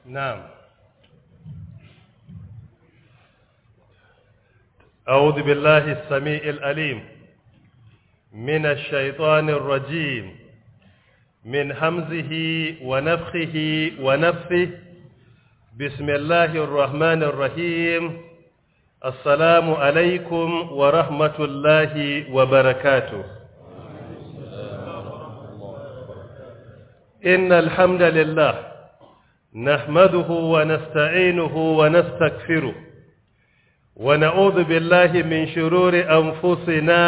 نعم. أعوذ بالله السميع العليم من الشيطان الرجيم من همزه ونفخه ونفثه. بسم الله الرحمن الرحيم. السلام عليكم ورحمة الله وبركاته. إن الحمد لله نحمده ونستعينه ونستغفره ونعوذ بالله من شرور أنفسنا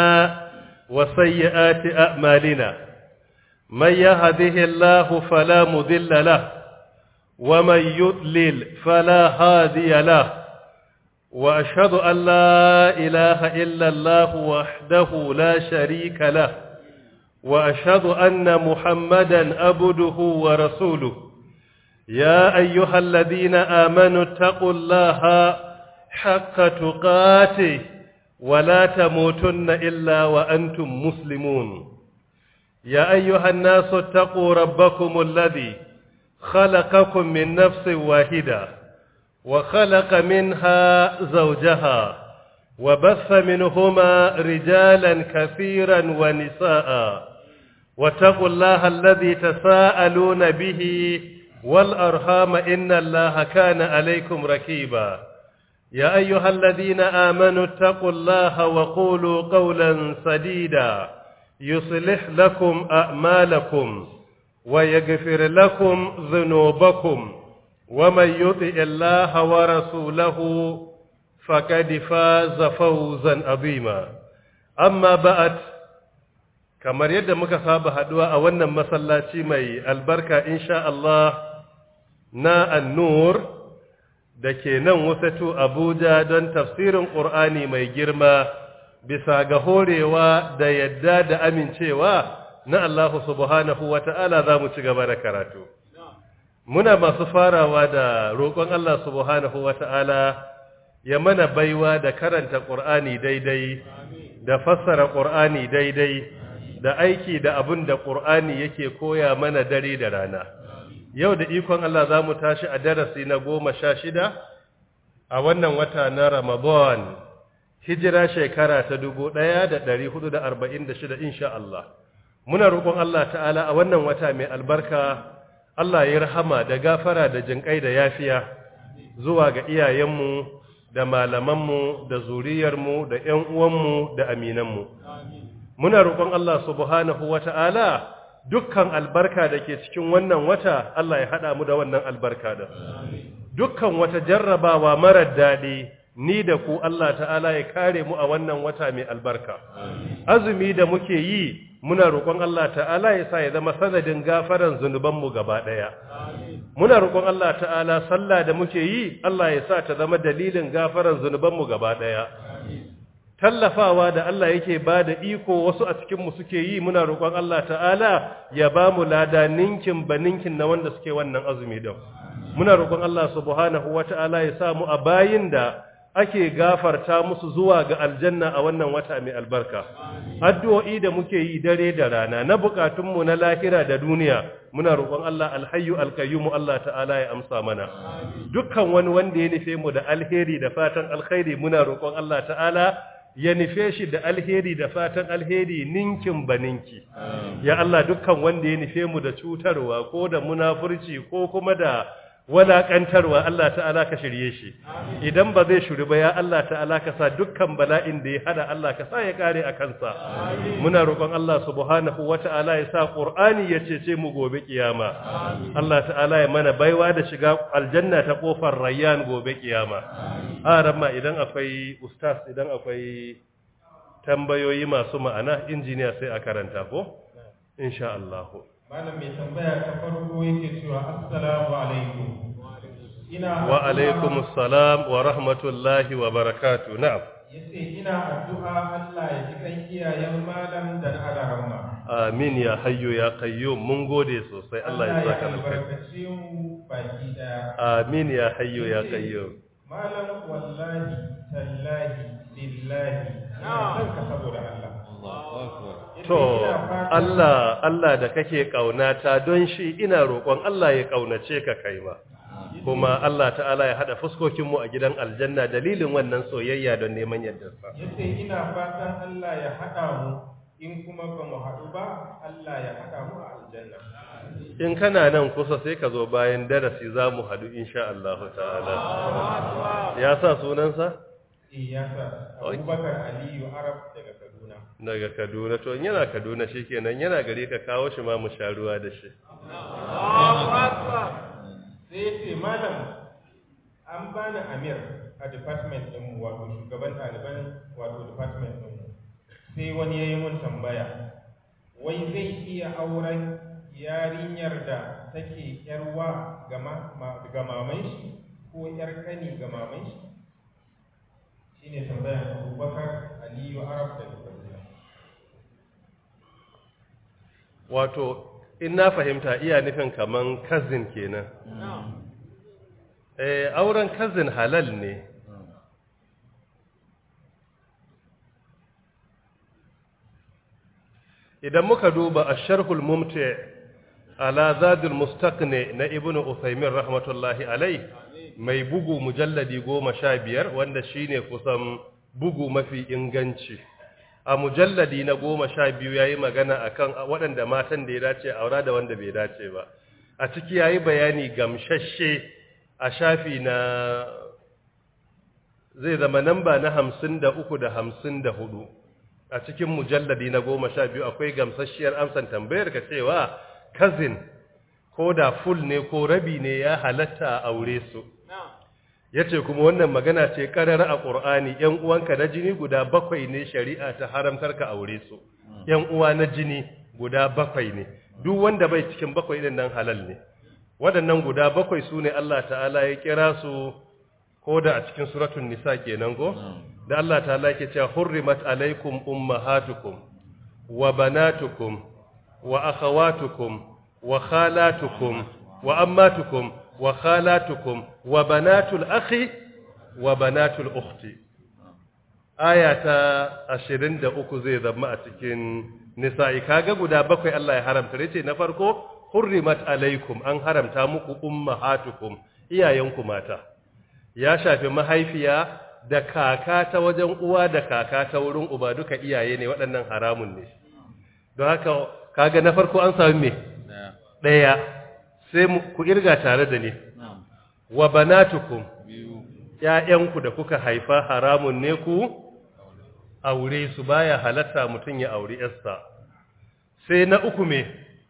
وسيئات أعمالنا. من يهده الله فلا مضل له ومن يضلل فلا هادي له، وأشهد أن لا إله إلا الله وحده لا شريك له، وأشهد أن محمدا عبده ورسوله. يا أيها الذين آمنوا اتقوا الله حق تقاته ولا تموتن إلا وأنتم مسلمون. يا أيها الناس اتقوا ربكم الذي خلقكم من نفس واحدة وخلق منها زوجها وبث منهما رجالا كثيرا ونساء، واتقوا الله الذي تساءلون به والأرحام إن الله كان عليكم رقيبا. يا أيها الذين آمنوا اتقوا الله وقولوا قولا سديدا يصلح لكم أعمالكم ويغفر لكم ذنوبكم، ومن يطع الله ورسوله فقد فاز فوزا عظيما. أما بعد، kamar yadda muka saba haduwa a wannan masallaci mai albarka insha Allah na An-Nur da ke nan Wasatu Abuja don tafsirin Qur'ani mai girma bisa ga horewa da yadda da amincewa na Allah subhanahu wata'ala za mu ci gaba da karatu. Muna masu farawa da roƙon Allah subhanahu wata'ala ya mana baiwa da karanta Qur'ani daidai, da fassara Qur'ani daidai, da aiki da abin da Qur'ani yake koya mana dare da rana. Yau da ikon Allah za mu tashi a darasi na 16 a wannan wata na Ramadan, hijira shekara ta 1446 insha Allah. Muna roƙon Allah ta'ala a wannan wata mai albarka, Allah ya rahama da gafara da jinƙai da yafiya zuwa ga iyayenmu da malamanmu da zuriyarmu da ƴan uwanmu da aminanmu. Muna roƙon Allah subhanahu wata'ala dukkan albarka da ke cikin wannan wata, Allah ya haɗa mu da wannan albarka da. Dukkan wata jarrabawa marar daɗi, ni da ku Allah ta'ala ya kare mu a wannan wata mai albarka. Azumi da muke yi, muna roƙon Allah ta'ala ya sa ya zama sanadin gafaran zunubanmu gaba ɗaya. Muna roƙon Allah ta'ala sallah da muke yi, Allah ya sa ta zama dalilin gafaran zunubanmu gaba ɗaya. Tallafawa da Allah yake ba da iko wasu a cikinmu suke yi, muna roƙon Allah ta'ala ya ba mu lada ninkin ba ninkin na wanda suke wannan azumi din. Muna roƙon Allah subhanahu wa ta'ala ya sa mu a bayin da ake gafarta musu zuwa ga aljanna a wannan wata mai albarka. Addu'o'i da muke yi dare da rana na bukatunmu na lahira da duniya, muna roƙon Allah alhayyu alqayyum Allah ta'ala ya amsa mana. Dukkan wani wanda ya nufe mu da alheri da fatan alkhairi, muna roƙon Allah ta'ala ya nufe shi da alheri da fatan alheri ninkin baninki. Ya Allah, dukkan wanda ya nufe mu da cutarwa ko da munafurci ko kuma da walakantarwa, Allah ta'ala ka shirye shi. Idan ba zai shiri ba, ya Allah ta'ala ka sa dukkan bala'in da ya hada, Allah ka sa ya kare a kansa. Muna roƙon Allah subhanahu wata'ala ya sa Qur'ani ya cece mu gobe kiyama. Allah ta'ala ya mana baiwa da shiga aljanna ta kofar Rayyan gobe kiyama. Ramma, idan akwai ustaz, idan akwai tambayoyi masu ma'ana, injiniya sai a karanta ko? Insha Allah. Malam mai tambaya ta farko yake cewa assalamu alaikum. Wa alaikum assalam wa rahmatullahi wa barakatuh. Na'am. Yace ina addu'a Allah ya ji kan iyayen malam da na alaramma. Amin ya hayyu ya qayyum. Mun gode sosai. Allah ya saka albarkaci mu baki daya. Amin ya hayyu ya qayyum. Malam wallahi tallahi lillahi. San ka saboda Allah. Allahu akbar. To Allah da kake kaunata don shi ina roƙon Allah ya kaunace ka kai ma. kuma Allah ta'ala ya hada fuskokin mu a gidan aljanna dalilin wannan soyayya don neman yardarsa. Yace ina fatan Allah ya hada mu, in kuma ba mu haɗu ba Allah ya hada mu a aljanna. In kana nan kusa sai ka zo bayan darasi za mu haɗu insha Allah ta'ala. Ya sa sunansa? Ya sa Abubakar Aliyu Arab daga Kaduna. Daga Kaduna, to in yana Kaduna shikenan yana gare ka kawo shi ma mu sha ruwa da shi. Sai ce malam an bani Amir a department ɗinmu wato shugaban ɗaliban wato department ɗinmu. Sai wani ya yi mun tambaya, wai zai iya auren yarinyar da take yarwa ga maman shi ko yar kani ga maman shi? Shine tambayar Abubakar Aliyu Arab da Kaduna. Wato in na fahimta iya nufin kaman cousin kenan. Auren cousin halal ne. Idan muka duba Ash-Sharhul Mumti' ala Zadul Mustaqni na Ibn Uthaymin rahmatullahi alai, mai bugu mujalladi 15 wanda shine kusan bugu mafi inganci. A mujalladi na 12 yayi magana akan waɗanda matan da ya dace aura da wanda bai dace ba. A ciki yayi bayani gamshashe a shafi na zai zama namba na 53 da 54. A cikin mujalladi na 12 akwai gamsasshiyar amsan tambayar ka cewa cousin ko da full ne ko rabi ne ya halatta a aure su. Yace kuma wannan magana ce karara a Qur'ani, ƴan uwanka na jini guda 7 ne shari'a ta haramtar ka aure su. Ƴan uwa na jini guda 7 ne. Duk wanda bai cikin 7 din nan halal ne. Waɗannan guda 7 su ne Allah ta'ala ya kira su ko da a cikin suratul nisa kenan go? Da Allah ta'ala yake cewa hurrimat alaikum ummahatukum wa banatukum wa akhawatukum wa khalatukum wa ammatukum wa khalatukum wa banatul akhi wa banatul ukhti. Aya ta 23 zai zama a cikin nisa'i. Kaga guda 7 Allah ya haramta. Yace na farko hurrimat alaikum, an haramta muku ummahatukum, iyayenku mata. Ya shafi mahaifiya da kaka ta wajen uwa da kaka ta wurin uba, duka iyaye ne, waɗannan haramun ne. Don haka kaga na farko an sami me? Ɗaya. Sai ku irga tare da ni. Wa banatukum, ‘ya'yanku da kuka haifa haramun ne ku aure su, baya halatta mutum ya auri ‘yarsa. Sai na uku me?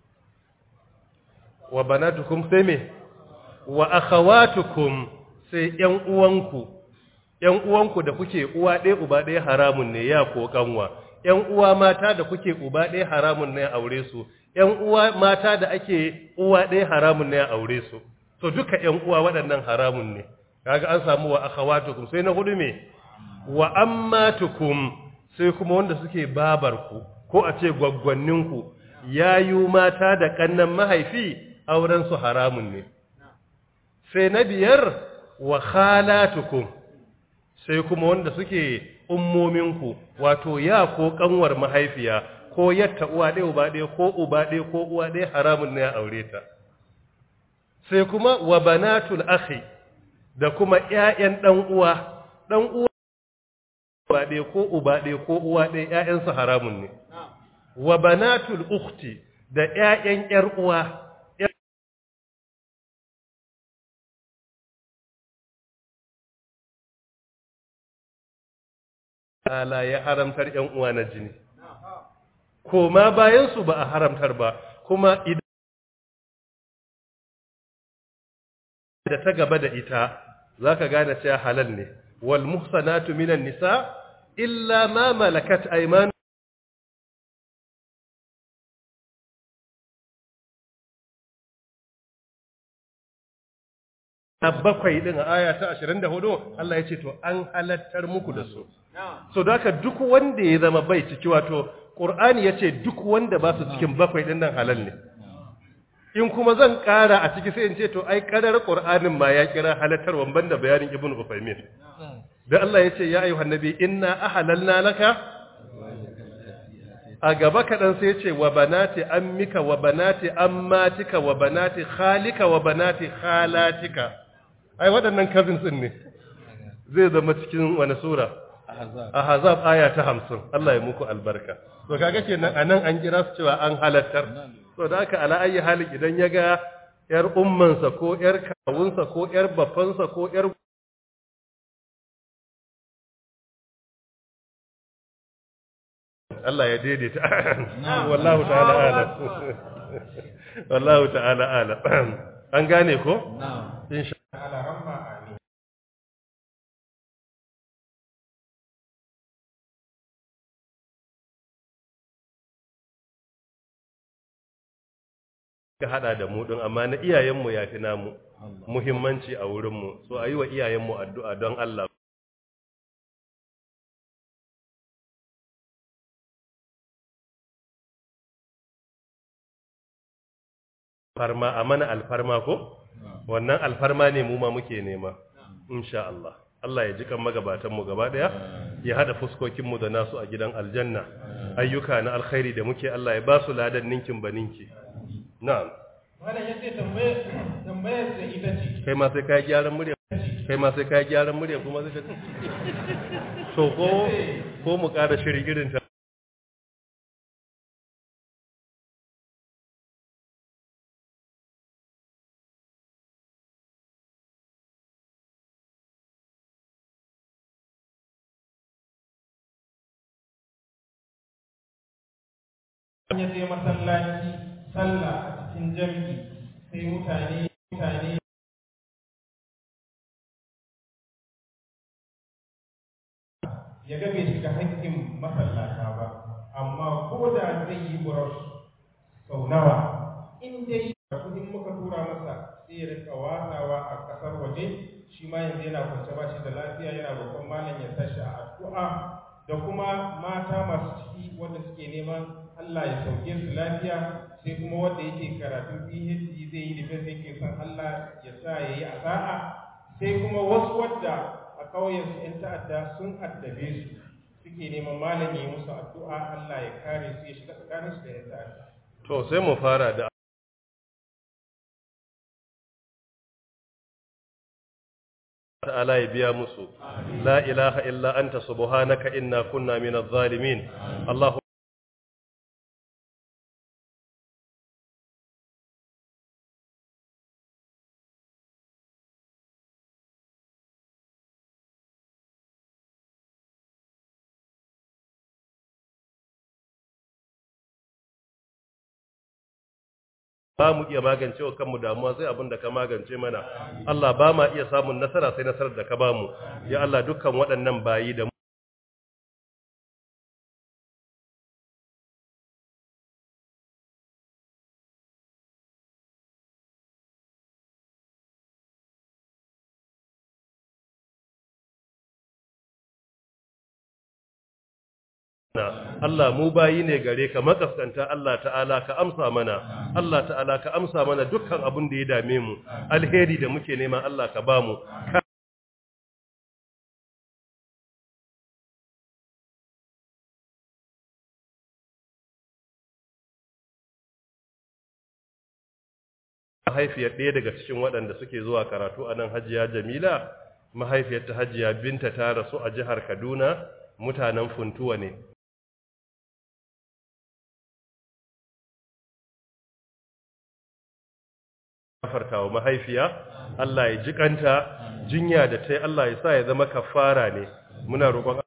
Wa banatukum sai me? Wa akhawatukum, sai ‘yan uwanku da kuke uwa ɗaya uba ɗaya haramun ne ya ko kanwa. ‘Yan uwa mata da kuke uba ɗaya haramun ne aure su. ‘Yan uwa mata da ake uwa ɗaya haramun ne aure su. To duka ‘yan uwa waɗannan haramun ne. Kaga an samu wa akhawatukum, sai na hudu me? Wa ammatukum, sai kuma wanda suke babarku ko a ce gwaggwanninku, yayu mata da kannan mahaifi auren su haramun ne. Sai na biyar wa khalatukum, sai kuma wanda suke ummominku, wato ya ko kanwar mahaifiya ko yatta uwa ɗaya uba ɗaya ko uba ɗaya ko uwa ɗaya haramun ne ya aure ta. Sai kuma wa banatul akhi, da kuma ƴaƴan dan uwa uba ɗaya ko uba ɗaya ko uwa ɗaya ƴaƴansu haramun ne. Wa banatul ukhti, da ƴaƴan ƴar uwa. Allah ya haramtar ƴan uwa na jini. Koma bayan su ba a haramtar ba, kuma idan da ta gaba da ita zaka gane cewa halal ne. Wal muhsanatu minan nisa illa ma malakat aymanukum. Bakwai din a aya ta 24 Allah ya ce to an halattar muku da su. So da haka duk wanda ya zama bai ciki, wato Qur'ani ya ce duk wanda ba su cikin bakwai din nan halal ne. In kuma zan ƙara a ciki sai in ce to ai kadar Qur'anin ma ya kira halattarwan banda bayanin Ibn Uthaymeen. Da Allah ya ce ya ayyuhan nabi inna ahalalna laka, a gaba kaɗan sai ya ce wa banati ammika wa banati ammatika wa banati khalika wa banati khalatika. ai waɗannan cousins din ne zai zama cikin wani sura ahzab aya ta 50 Allah ya muku albarka to kaga kenan anan an kira su cewa an halattar to da haka ala ayi hali idan ya ga yar ummansa ko yar kawunsa ko yar baffansa ko yar Allah ya daidaita wallahu ta'ala alam wallahu ta'ala alam an gane ko insha Allah ramma amin ka hada da mu din amma na iyayenmu yafi namu muhimmanci a wurin mu so ayi wa iyayenmu addu'a don Allah farma a mana alfarma ko wannan alfarma ne mu ma muke nema insha Allah Allah ya ji kan magabatan mu gaba daya ya hada fuskokin mu da nasu a gidan aljanna ayyuka na alkhairi da muke Allah ya ba su ladan ninkin baninki na'am wannan yace tambayar da ita ce kai ma sai kai gyaran murya kai ma sai kai gyaran murya kuma sai ka so ko mu ƙara shiri irin ta ya je masallaci sallah a cikin jami'i sai mutane ya ga bai shiga haƙƙin masallata ba amma ko da zai yi burush sau nawa in dai kudin muka tura masa sai ya rika watsawa a ƙasar waje shi ma yanzu yana kwance ba shi da lafiya yana roƙon malam ya tashi a addu'a da kuma mata masu ciki wanda suke neman Allah ya sauke su lafiya sai kuma wanda yake karatun PhD zai yi defense yake son Allah ya sa yayi a sa'a sai kuma wasu wadda a kauyen su ƴan ta'adda sun addabe su suke neman malam ya yi musu addu'a Allah ya kare su ya shiga tsakanin su da ƴan ta'adda to sai mu fara da ta'ala ya biya musu la ilaha illa anta subhanaka inna kunna minadh zalimin Allahu ba mu iya magance wa kanmu damuwa sai abin da ka magance mana Allah ba ma iya samun nasara sai nasarar da ka ba mu ya Allah dukkan waɗannan bayi da Allah mu bayi ne gare ka makaskanta Allah ta'ala ka amsa mana Allah ta'ala ka amsa mana dukkan abin da ya dame mu alheri da muke nema Allah ka ba mu mahaifiyar ɗaya daga cikin waɗanda suke zuwa karatu a nan Hajiya Jamila mahaifiyar ta Hajiya Binta ta rasu a jihar Kaduna mutanen Funtuwa ne gafartawa mahaifiya Allah ya jikanta jinya da tai Allah ya sa ya zama kafara ne muna roƙon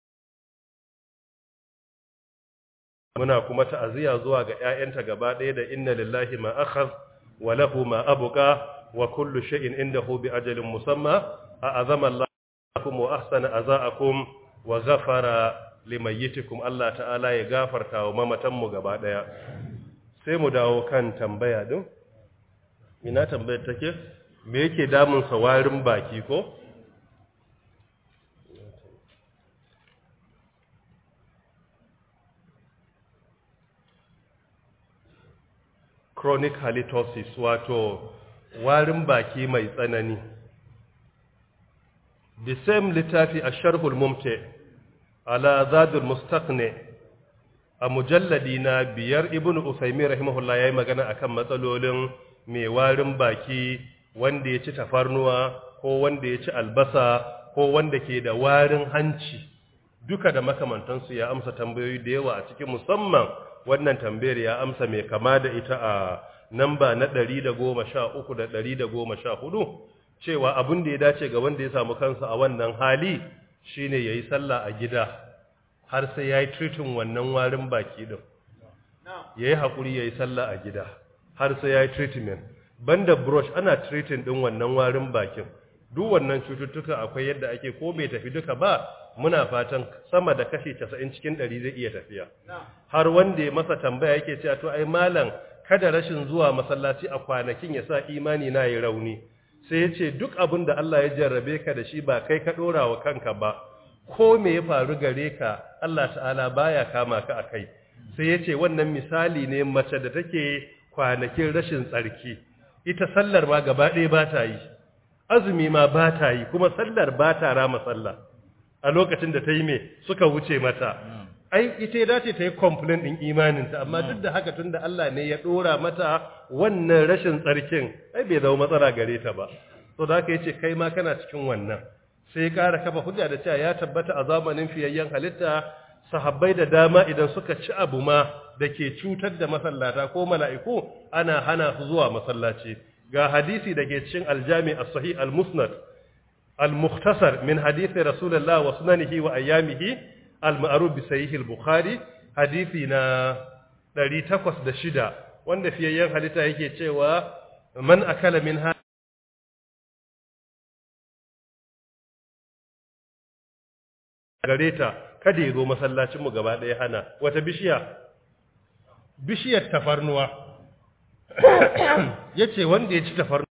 muna kuma ta'aziya zuwa ga ƴaƴanta gaba ɗaya da inna lillahi ma akhadh wa lahu ma abqa wa kullu shay'in indahu bi ajalin musamma a'azama Allahukum wa ahsana azaakum wa ghafara limayyitikum Allah ta'ala ya gafarta wa mamatan mu gaba ɗaya sai mu dawo kan tambaya din ina tambayar take me yake damun sa warin baki ko chronic halitosis wato warin baki mai tsanani the same littafi ash-sharhul mumti ala zadul mustaqni a mujalladi na 5 ibnu usaymin rahimahullah yayi magana akan matsalolin mai warin baki wanda ya ci tafarnuwa ko wanda ya ci albasa ko wanda ke da warin hanci duka da makamantansu ya amsa tambayoyi da yawa a cikin musamman wannan tambayar ya amsa mai kama da ita a namba na 113 da 114 cewa abin da ya dace ga wanda ya samu kansa a wannan hali shine yayi sallah a gida har sai yayi treating wannan warin baki din yayi hakuri yayi sallah a gida har sai yayi treatment banda brush ana treating din wannan warin bakin duk wannan cututtuka akwai yadda ake ko bai tafi duka ba muna fatan sama da kashi 90 cikin 100 zai iya tafiya har wanda ya masa tambaya yake cewa to ai malam kada rashin zuwa masallaci a kwanakin ya sa imani na yi rauni sai ya ce duk abin da Allah ya jarrabe ka da shi ba kai ka dora wa kanka ba ko me ya faru gare ka Allah ta'ala baya kama ka akai sai ya ce wannan misali ne mace da take kwanakin rashin tsarki ita sallar ma gaba ɗaya ba ta yi azumi ma ba ta yi kuma sallar ba ta rama sallah a lokacin da ta yi me suka wuce mata ai ita ya dace ta yi complain din imaninta amma duk da haka tunda Allah ne ya dora mata wannan rashin tsarkin ai bai zama matsala gare ta ba to da haka yace kai ma kana cikin wannan sai ƙara kafa hujja da cewa ya tabbata a zamanin fiyayyen halitta sahabbai da dama idan suka ci abu ma da ke cutar da masallata ko mala'iku ana hana su zuwa masallaci ga hadisi da ke cikin aljami as-sahih al-musnad al-mukhtasar min hadisi rasulullah wa sunanihi wa ayyamihi al-ma'ruf bi sahih al-bukhari hadisi na 806 wanda fiyayyen halitta yake cewa man akala min gareta kada ya zo masallacin mu gaba ɗaya hana wata bishiyar tafarnuwa yace wanda ya ci tafarnuwa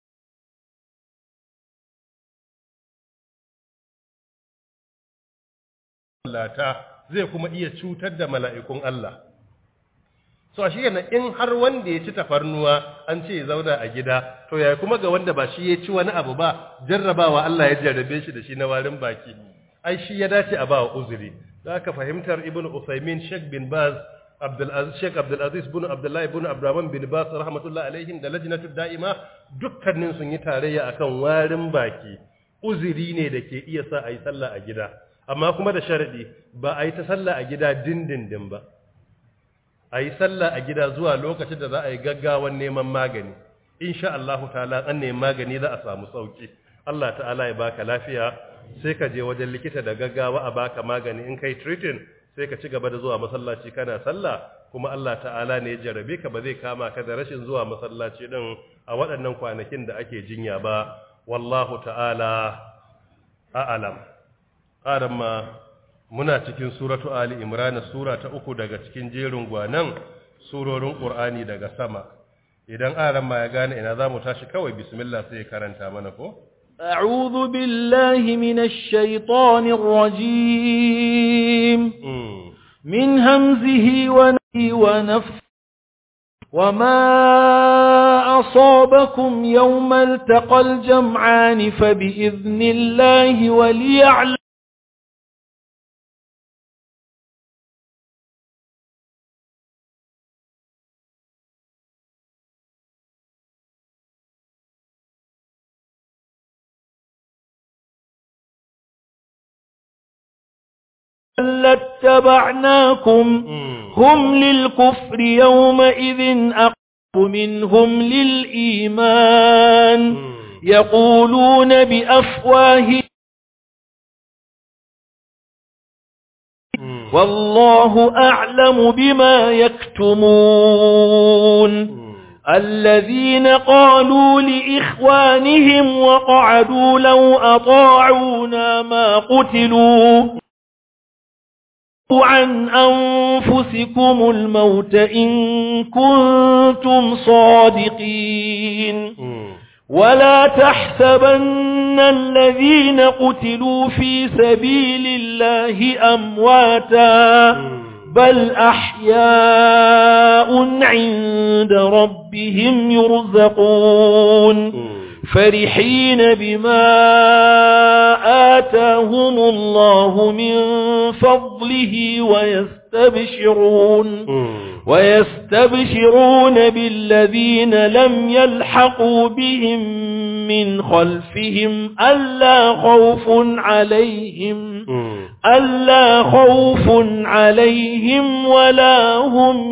zai kuma iya cutar da mala'ikun Allah so shi yana in har wanda ya ci tafarnuwa an ce ya zauna a gida to yayi kuma ga wanda ba shi ya ci wani abu ba jarrabawa Allah ya jarrabe shi da shi na warin baki ai shi ya dace a ba uzuri zaka fahimtar ibn Usaymin Sheikh bin Baz Sheikh Abdul Aziz bin Abdullah ibn Abdurrahman bin Baz rahmatullahi alaihim da lajnatud da'ima dukkanin sun yi tarayya akan warin baki uzuri ne da ke iya sa ayi sallah a gida amma kuma da sharadi ba ayi ta sallah a gida dindindin ba ayi sallah a gida zuwa lokacin da za a yi gaggawan neman magani insha Allah ta'ala an neman magani za a samu sauki Allah ta'ala ya baka lafiya sai ka je wajen likita da gaggawa a baka magani in kai treating sai ka ci gaba da zuwa masallaci kana sallah kuma Allah ta'ala ne ya jarabe ka ba zai kama ka da rashin zuwa masallaci din a waɗannan kwanakin da ake jinya ba wallahu ta'ala a'lam ma muna cikin suratu ali imran sura ta 3 daga cikin jerin gwanan surorin qur'ani daga sama idan ma ya gane ina zamu tashi kawai bismillah sai ya karanta mana ko أعوذ بالله من الشيطان الرجيم من همزه ونفسه وما أصابكم يوم التقى الجمعان فبإذن الله وليعلم لاتبعناكم هم للكفر يومئذ أقرب منهم للإيمان يقولون بأفواههم والله أعلم بما يكتمون الذين قالوا لإخوانهم وقعدوا لو أطاعونا ما قتلوا عن أنفسكم الموت إن كنتم صادقين ولا تحسبن الذين قتلوا في سبيل الله أمواتا بل أحياء عند ربهم يرزقون فرحين بما آتاهم الله من فضله ويستبشرون بالذين لم يلحقوا بهم من خلفهم ألا خوف عليهم ولا هم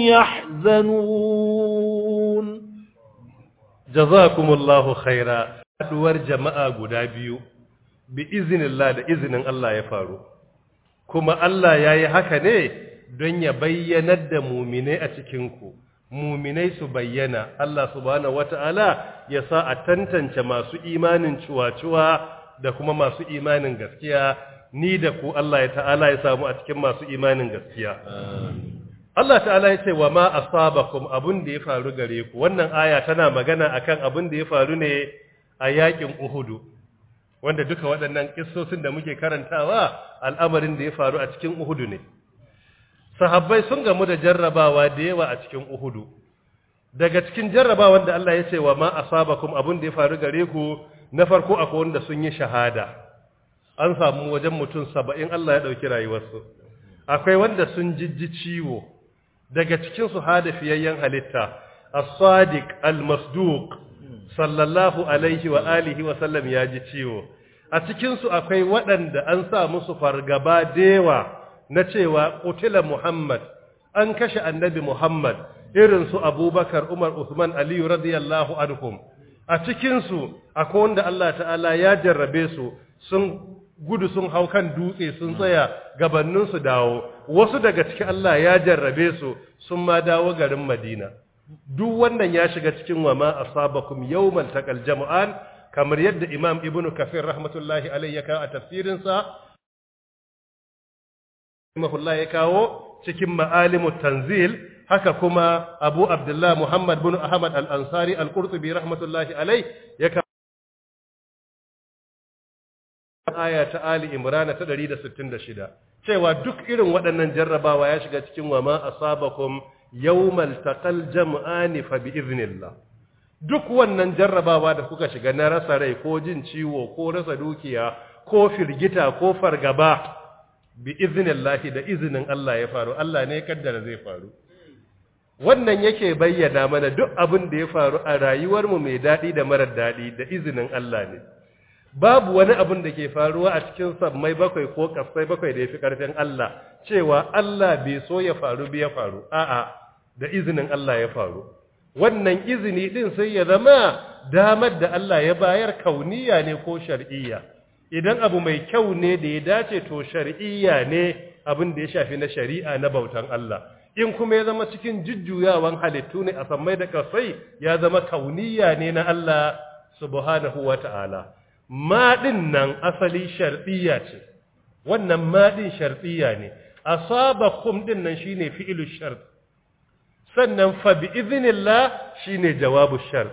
يحزنون. جزاكم الله خيرا. haduwar jama'a guda biyu bi iznillah da izinin Allah ya faru, kuma Allah ya yi haka ne don ya bayyanar da muminai a cikinku, muminai su bayyana, Allah subhanahu wata'ala ya sa a tantance masu imanin cuwa-cuwa da kuma masu imanin gaskiya, ni da ku Allah ya ta'ala ya samu a cikin masu imanin gaskiya. Allah ta'ala ya ce wa ma asabakum abun da ya faru gare ku, wannan aya tana magana akan abun da ya faru ne a yakin Uhudu, wanda duka waɗannan kissosin da muke karantawa al'amarin da ya faru a cikin Uhudu ne. Sahabbai sun gamu da jarrabawa da yawa a cikin Uhudu. Daga cikin jarrabawan da Allah ya ce wa ma asabakum abun da ya faru gare ku, na farko akwai wanda sun yi shahada. An samu wajen mutum 70 Allah ya ɗauki rayuwarsu. Akwai wanda sun jijji ciwo. Daga cikin su hadafiyayyen halitta, as-sadiq al-masduq sallallahu alaihi wa alihi wa sallam ya ji ciwo. A cikinsu akwai waɗanda an sa musu fargaba dewa na cewa qutila Muhammad, an kashe annabi Muhammad, irin su Abubakar, Umar, Uthman, Aliyu radiyallahu anhum. A cikinsu akwai wanda Allah ta'ala ya jarrabe su, sun gudu sun hau kan dutse sun tsaya gabanin su dawo. Wasu daga cikin Allah ya jarrabe su sun ma dawo garin Madina. Duk wannan ya shiga cikin wa ma asabakum yawmal taqal jam'an, kamar yadda Imam Ibn Kathir rahmatullahi alayhi ya kawo a tafsirin sa, ya kawo cikin Ma'alimut Tanzil, haka kuma Abu Abdullah Muhammad bin Ahmad al-Ansari al-Qurtubi rahmatullahi alayhi ya kawo aya ta Ali Imran ta 166 cewa duk irin waɗannan jarrabawa ya shiga cikin wa ma asabakum yawmal taqal jam'ani fa bi iznillah. Duk wannan jarrabawa da kuka shiga na rasa rai ko jin ciwo ko rasa dukiya ko firgita ko fargaba, bi iznillah, da izinin Allah ya faru, Allah ne ya kaddara zai faru. Wannan yake bayyana mana duk abin da ya faru a rayuwarmu mai daɗi da marar daɗi da izinin Allah ne. Babu wani abin da ke faruwa a cikin sammai bakwai ko kasai bakwai da ya fi ƙarfin Allah, cewa Allah bai so ya faru bi ya faru, a'a, da izinin Allah ya faru. Wannan izini ɗin sai ya zama damar da Allah ya bayar kauniya ne ko shar'iyya. Idan abu mai kyau ne da ya dace to shar'iyya ne, abin da ya shafi na shari'a na bautan Allah. In kuma ya zama cikin jujjuyawan halittu ne a sammai da kasai, ya zama kauniya ne na Allah subhanahu wa ta'ala. Maɗin nan asali shar'iyya ce, wannan maɗin shar'iyya ne, asabakum ɗin nan shi ne fi'ilu shart, sannan fa bi izinillah shi ne jawabu shart.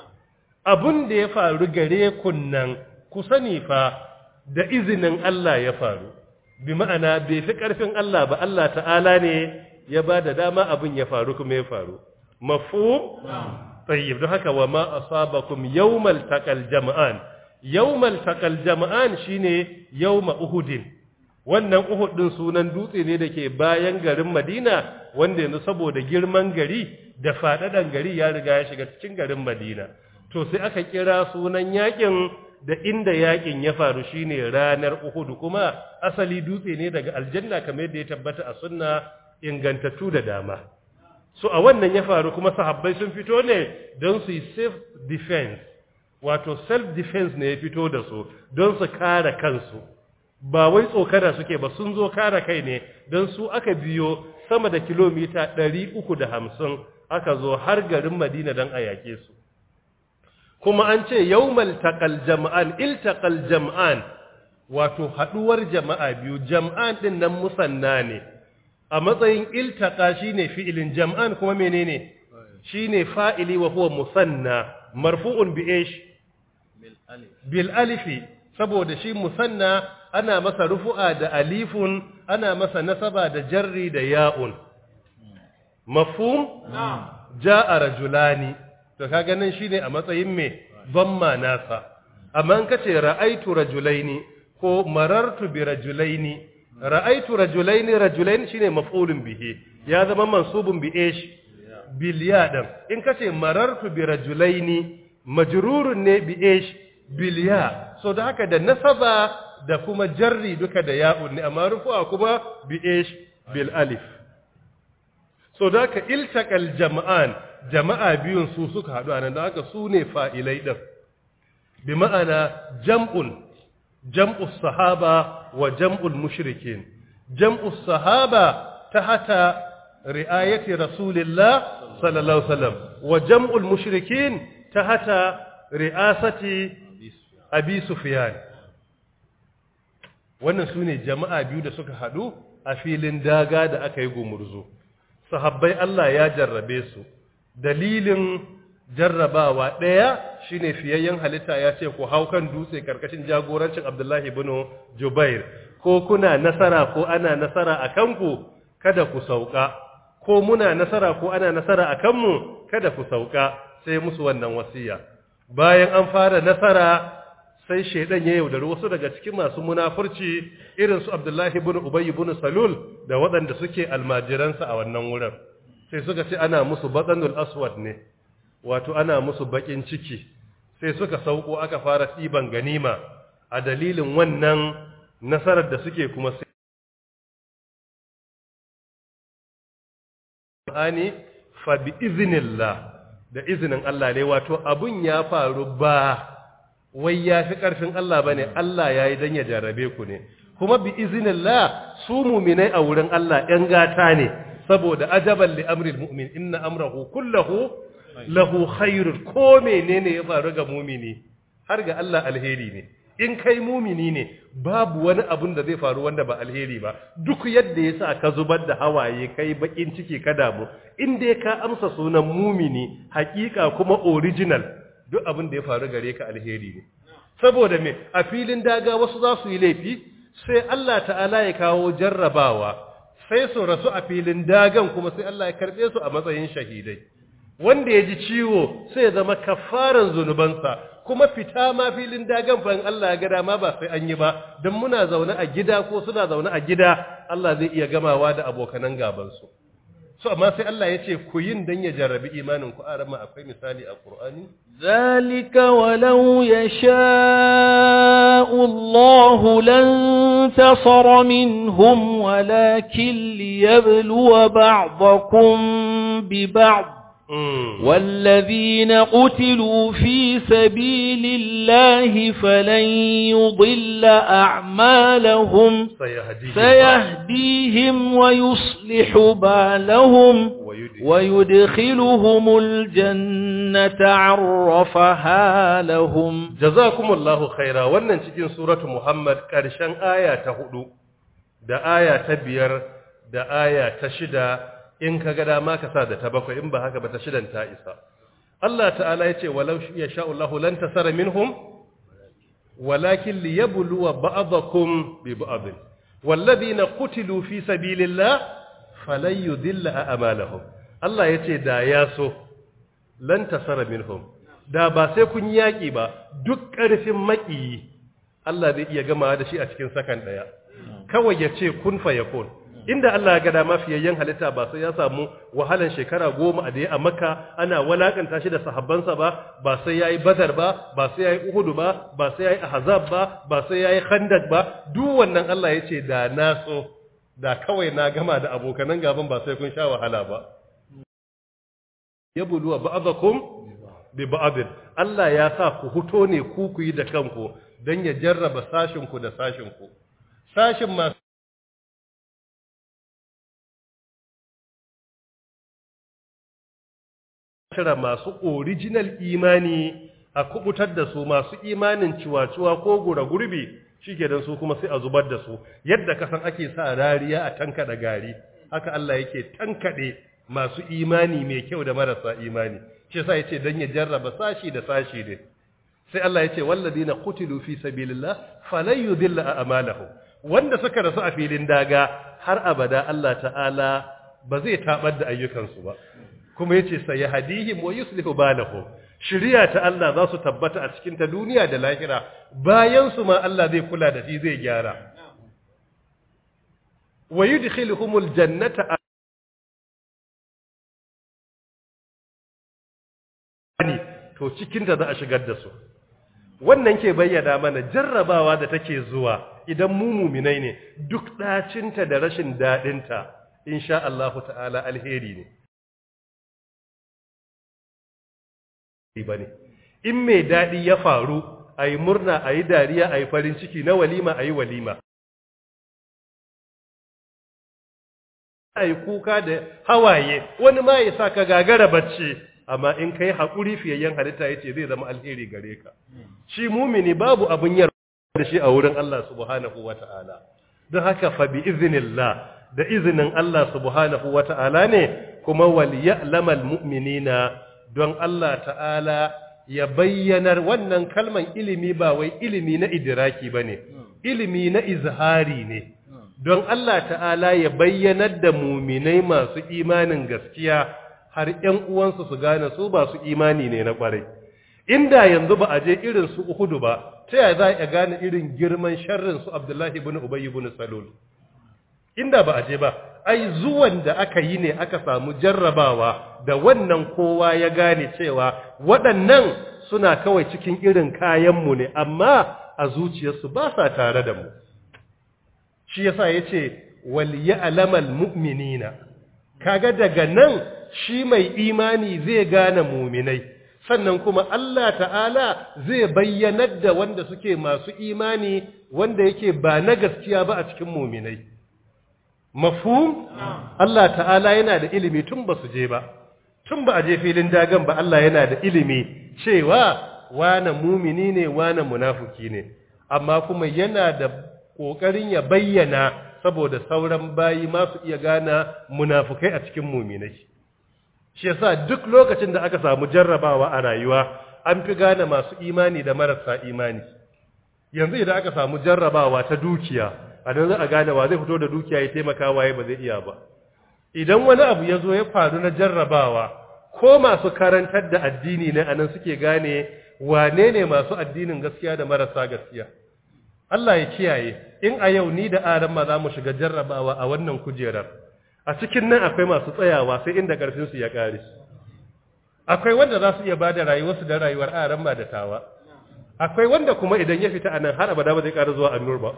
Abin da ya faru gare kun nan, ku sani fa da izinin Allah ya faru, bi ma'ana bai fi ƙarfin Allah ba, Allah ta'ala ne ya ba da dama abin ya faru kuma ya faru. Mafhum? Tayyib, don haka wa ma asabakum yawmal taqal jam'an. Yawmal taqal jam'an shine yawma Uhudin. Wannan Uhud din sunan dutse ne dake bayan garin Madina, wanda yanzu saboda girman gari da fadadan gari ya riga ya shiga cikin garin Madina. To sai aka kira sunan yakin da inda yakin ya faru shine ranar Uhud, kuma asali dutse ne daga aljanna kamar yadda ya tabbata a sunna ingantattu da dama. So a wannan ya faru kuma sahabbai sun fito ne don su yi self defense. Wato self-defense ne ya fito da su don su kare kansu, ba wai tsokana suke ba, sun zo kare kai ne don su aka biyo sama da kilomita 350 aka zo har garin Madina don a yake su. Kuma an ce yawmal taqal jam'an, iltaqal jam'an, wato haduwar jama'a biyu, jam'an din nan musanna ne, a matsayin iltaqa shine fi'ilin, jam'an kuma menene shine fa'ili wa huwa musanna marfu'un bi ish bil alifi, saboda shi musanna ana masa rufu'a da alifun, ana masa nasaba da jarri da ya'un. Mafhum? Ja'a rajulani, to kaga nan shine a matsayin me dhamma nasa. Amma in kace ra'aitu rajulaini ko marartu bi rajulaini, ra'aitu rajulaini, rajulaini shine maf'ulun bihi, ya zama mansubun bi ish bil ya din in kace marartu bi rajulaini majrurun ne bi ish bil ya so da haka da nasaba da kuma jarri duka da ya'un ne amma rufu'a kuma bi ish bil alif so da haka iltaqal jama'an jama'a biyun su suka hadu anan da haka su ne fa'ilai din bi ma'ana jam'us sahaba wa jam'ul mushrikin jam'us sahaba tahta ri'ayati rasulillah sallallahu alaihi wasallam wa jam'ul mushrikin tahta ri'asati abi sufyan wannan sune jama'a biyu da suka hadu a filin daga da aka yi gumurzu sahabbai Allah ya jarrabe su dalilin jarrabawa ɗaya shine fiyayyen halitta ya ce ku hau kan dutse karkashin jagorancin Abdullahi ibn Jubair ko kuna nasara ko ana nasara a kanku kada ku sauka ko muna nasara ko ana nasara a kanmu kada ku sauka sai musu wannan wasiya bayan an fara nasara sai shedan ya yaudari wasu daga cikin masu munafurci irin su Abdullahi ibn Ubay ibn Salul da waɗanda suke almajiransa a wannan wurin sai suka ce ana musu badanul aswad ne wato ana musu bakin ciki sai suka sauko aka fara tsiban ganima a dalilin wannan nasarar da suke kuma sai ani fa bi iznillah da izinin Allah ne wato abun ya faru ba wai yafi karfin Allah bane Allah yayi dan ya jarabe ku ne kuma bi iznillah su mu'minai a wurin Allah ɗan gata ne saboda ajaban li amril mu'min inna amrahu kullahu lahu khairun ko menene ya faru ga mumini har ga Allah alheri ne in kai mumini ne babu wani abun da zai faru wanda ba alheri ba duk yadda yasa ka zubar da hawaye kai bakin ciki ka damu in dai ka amsa sunan mumini hakika kuma original duk abin da ya faru gare ka alheri ne saboda me a filin daga wasu za su yi laifi sai Allah ta'ala ya kawo jarrabawa sai su rasu a filin dagan kuma sai Allah ya karbe su a matsayin shahidai wanda ya ji ciwo sai ya zama kafaran zunubansa kuma fita ma filin dagan fa in Allah ya ga dama ba sai an yi ba dan muna zaune a gida ko suna zaune a gida Allah zai iya gamawa da abokanan gaban su so amma sai Allah ya ce ku yin dan ya jarrabi imanin ku arama akwai misali a Qur'ani zalika walau yasha'u Allahu lan tasara minhum walakin liyabluwa ba'dakum bi ba'd والذين قتلوا في سبيل الله فلن يضل أعمالهم سيهديهم ويصلح بالهم ويدخلهم الجنة عرفها لهم جزاكم الله خيرا wannan cikin suratu Muhammad karshen aya ta 4 da aya ta 5 da aya ta 6 in ka ga dama ka sa da ta 7 in ba haka ba ta 6 ta isa Allah ta'ala yace walau yasha Allahu lan tasara minhum walakin liyabluwa ba'dakum bi ba'd walladhina qutilu fi sabilillah falan yudilla a'malahum Allah yace da ya so lan tasara minhum da ba sai kun yaki ba duk ƙarfin maƙiyi Allah zai iya gama da shi a cikin sakan daya kawai yace kun fa yakun inda Allah ya ga dama fiyayyen halitta ba sai ya samu wahalan shekara 10 a da a Makka ana walakanta shi da sahabbansa ba sai yayi Badar ba sai yayi Uhud ba sai yayi Ahzab ba sai yayi Khandaq ba duk wannan Allah yace da na so da kawai na gama da abokanan gaban ba sai kun sha wahala ba yabluwa ba'dakum bi ba'd Allah ya sa ku huto ne ku yi da kanku dan ya jarraba sashin ku da sashin ku sashin ma kira masu original imani a kubutar da su masu imanin ciwaciwa ko gura gurbi shike dan su kuma sai a zubar da su yadda kasan ake sa rariya a tankada gari haka Allah yake tankade masu imani mai kyau da marasa imani shi yasa yace dan ya jarraba sashi da sashi ne sai Allah yace walladina qutilu fi sabilillah falan yudilla a'malahum wanda suka rasu a filin daga har abada Allah ta'ala ba zai tabar da ayyukansu ba kuma yace sayahdihim wa yuslihu balahum shiriya ta Allah za su tabbata a cikin ta duniya da lahira bayan su ma Allah zai kula da shi zai gyara wa yudkhiluhumul jannata to cikinta za a shigar da su wannan ke bayyana mana jarrabawa da take zuwa idan mu muminai ne duk ɗacinta da rashin daɗinta insha Allah ta'ala alheri ne bane in mai daɗi ya faru ayi murna ayi dariya ayi farin ciki na walima ayi walima ayi kuka da hawaye wani ma ya saka gagara bacci amma in kai hakuri fiyayyen halitta yace zai zama alheri gare ka shi mumini babu abun yar da shi a wurin Allah subhanahu wata'ala don haka fa bi iznillah da izinin Allah subhanahu wata'ala ne kuma wal ya'lamal mu'minina don Allah ta'ala ya bayyanar wannan kalman ilimi ba wai ilimi na idraki bane ilimi na izhari ne don Allah ta'ala ya bayyanar da muminai masu imanin gaskiya har ƴan uwansu su gane su ba su imani ne na ƙwarai inda yanzu ba a je irin su Uhudu ba ta yaya za a gane irin girman sharrin su Abdullahi ibn Ubay ibn Salul inda ba a je ba ai zuwan da aka yi ne aka samu jarrabawa da wannan kowa ya gane cewa waɗannan suna kawai cikin irin kayanmu ne amma a zuciyarsu ba sa tare da mu shi yasa yace wal ya'lamal mu'minina kaga daga nan shi mai imani zai gane mu'minai sannan kuma Allah ta'ala zai bayyanar da wanda suke masu imani wanda yake ba na gaskiya ba a cikin mu'minai mafhum Allah ta'ala yana da ilimi tun ba su je ba tun ba a je filin dagan ba Allah yana da ilimi cewa wane mumini ne wane munafiki ne amma kuma yana da kokarin ya bayyana saboda sauran bayi ma su iya gane munafukai a cikin muminai shi yasa duk lokacin da aka samu jarrabawa a rayuwa an fi gane masu imani da marasa imani yanzu idan aka samu jarrabawa ta dukiya a nan za a gane wa zai fito da dukiya ya taimaka waye ba zai iya ba idan wani abu ya zo ya faru na jarrabawa ko masu karantar da addini ne anan suke gane wane ne masu addinin gaskiya da marasa gaskiya Allah ya kiyaye in a yau ni da aran ma za mu shiga jarrabawa a wannan kujerar a cikin nan akwai masu tsayawa sai inda karfin su ya kare akwai wanda za su iya bada rayuwarsu da rayuwar aran ma da tawa akwai wanda kuma idan ya fita anan har abada ba zai ƙara zuwa annur ba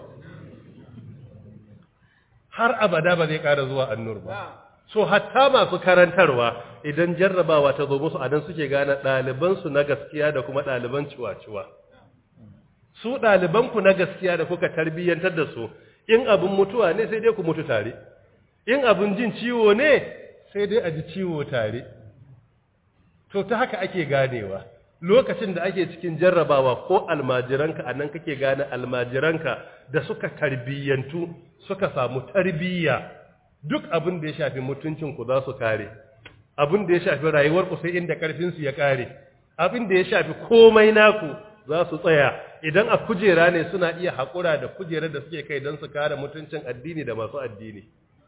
har abada ba zai ƙara zuwa annur ba so hatta masu karantarwa idan jarrabawa ta zo musu anan suke gane ɗalibansu na gaskiya da kuma ɗaliban ciwa-ciwa su ɗalibanku na gaskiya da kuka tarbiyyantar da su in abin mutuwa ne sai dai ku mutu tare in abin jin ciwo ne sai dai a ji ciwo tare to ta haka ake ganewa lokacin da ake cikin jarrabawa ko almajiranka a nan kake gane almajiranka da suka tarbiyyantu suka samu tarbiyya duk abin da ya shafi mutuncinku za su kare abin da ya shafi rayuwarku sai inda ƙarfinsu ya kare abin da ya shafi komai naku za su tsaya idan a kujera ne suna iya haƙura da kujerar da suke kai don su kare mutuncin addini da masu addini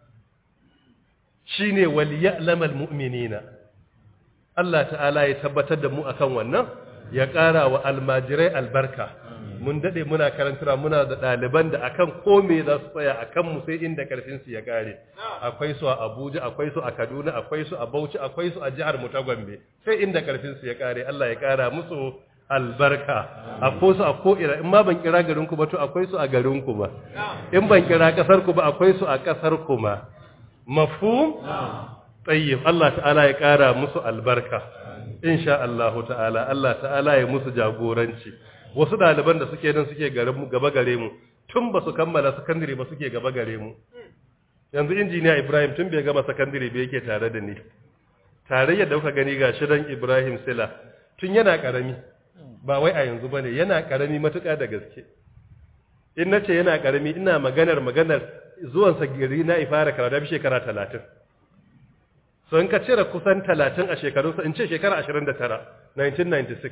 shine waliya'lamal mu'minina Allah ta'ala ya tabbatar da mu akan wannan ya ƙara wa almajirai albarka mun dade muna karantura muna da ɗaliban da akan kome za su tsaya akan mu sai inda karfin su ya kare akwai su a Abuja akwai su a Kaduna akwai su a Bauchi akwai su a jihar mu ta Gombe sai inda karfin su ya kare Allah ya ƙara musu albarka akwai su a ko'ina in ma ban kira garin ku ba to akwai su a garin ku ba in ban kira kasar ku ba akwai su a kasar ku ma mafhum tayyib Allah ta'ala ya ƙara musu albarka insha Allah ta'ala Allah ta'ala ya musu jagoranci wasu ɗaliban da suke nan suke gaba gare mu tun ba su kammala sakandare ba suke gaba gare mu yanzu injiniya Ibrahim tun bai gama sakandare ba yake tare da ni tare yadda kuka gani ga shirin Ibrahim Sila tun yana karami ba wai a yanzu bane yana karami matuƙa da gaske in nace yana karami ina maganar zuwan sa gari na ifara karatu bi shekara 30 so in ka cire kusan 30 a shekarunsa in ce shekara 29 1996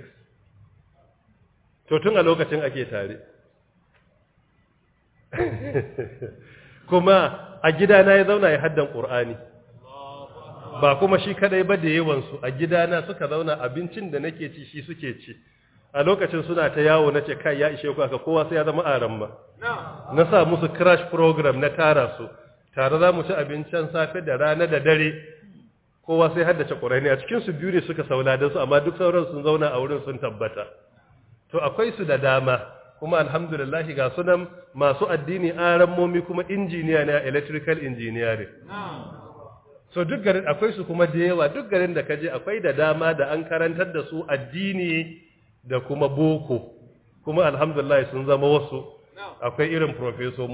to tun a lokacin ake tare kuma a gidana ya zauna ya haddan Qur'ani ba kuma shi kadai ba da yawansu a gidana suka zauna abincin da nake ci shi suke ci a lokacin suna ta yawo nace kai ya ishe ku aka kowa sai ya zama aramma na sa musu crash program na tara su tare za mu ci abincin safe da rana da dare kowa sai haddace Qur'ani a cikin su biyu ne suka sauladan su amma duk sauran sun zauna a wurin sun tabbata to akwai su da dama kuma alhamdulillah ga sunan masu addini arammomi kuma injiniya ne a electrical engineering so duk garin akwai su kuma da yawa duk garin da kaje akwai da dama da an karantar da su addini da kuma boko kuma alhamdulillah sun zama wasu akwai irin professor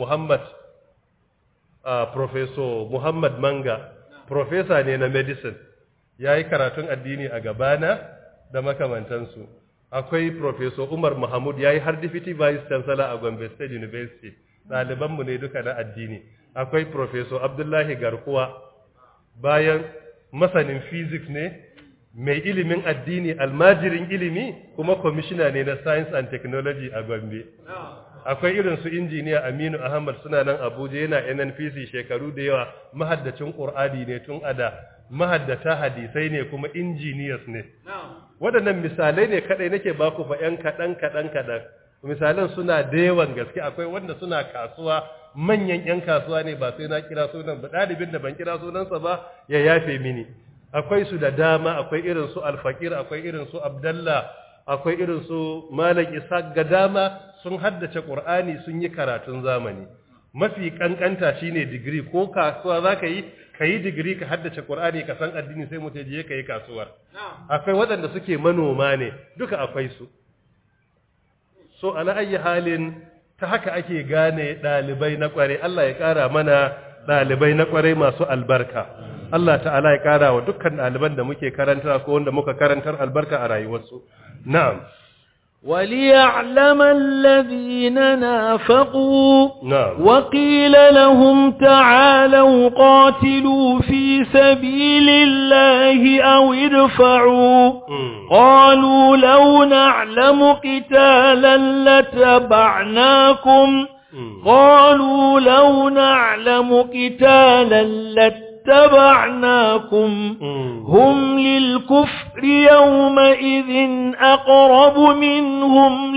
Muhammad Manga professor ne na medicine yayi karatun addini a gabana da makamantansu akwai professor Umar Mahmud yayi har deputy vice chancellor a Gombe State University ɗaliban mu ne duka na addini akwai professor Abdullahi Garkuwa bayan masanin physics ne mai ilimin addini almajirin ilimi kuma commissioner ne na science and technology a Gombe akwai irin su injiniya Aminu Ahmad suna nan Abuja yana NNPC shekaru da yawa mahaddacin Qur'ani ne tun ada mahaddata hadisai ne kuma engineers ne waɗannan misalai ne kadai nake ba ku fa yan kadan misalan suna da yawan gaske akwai wanda suna kasuwa manyan yan kasuwa ne ba sai na kira sunan ba dalibin da ban kira sunansa ba ya yafe mini akwai su da dama akwai irin su Al-Faqir akwai irin su Abdullah akwai irin su Malam Ishaq ga dama sun haddace Qur'ani sun yi karatun zamani mafi kankanta shine degree ko kasuwa zaka yi kai degree ka haddace Qur'ani ka san addini sai mutai je kai kasuwar akwai waɗanda suke manoma ne duka akwai su so ala ayi halin ta haka ake gane dalibai na kware Allah ya kara mana dalibai na kware masu albarka Allah ta'ala ya kara wa dukkan daliban da muke karanta ko wanda muka karantar albarka a rayuwarsu na'am وليعلم الذين نافقوا نعم. وقيل لهم تعالوا قاتلوا في سبيل الله أو ادفعوا قالوا لو نعلم قتالا لتبعناكم قالوا لو نعلم قتالا لاتبعناكم هم للكفر يومئذ أقرب منهم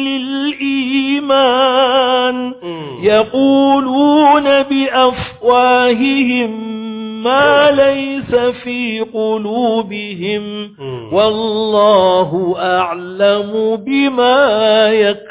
للإيمان يقولون بأفواههم ما ليس في قلوبهم والله أعلم بما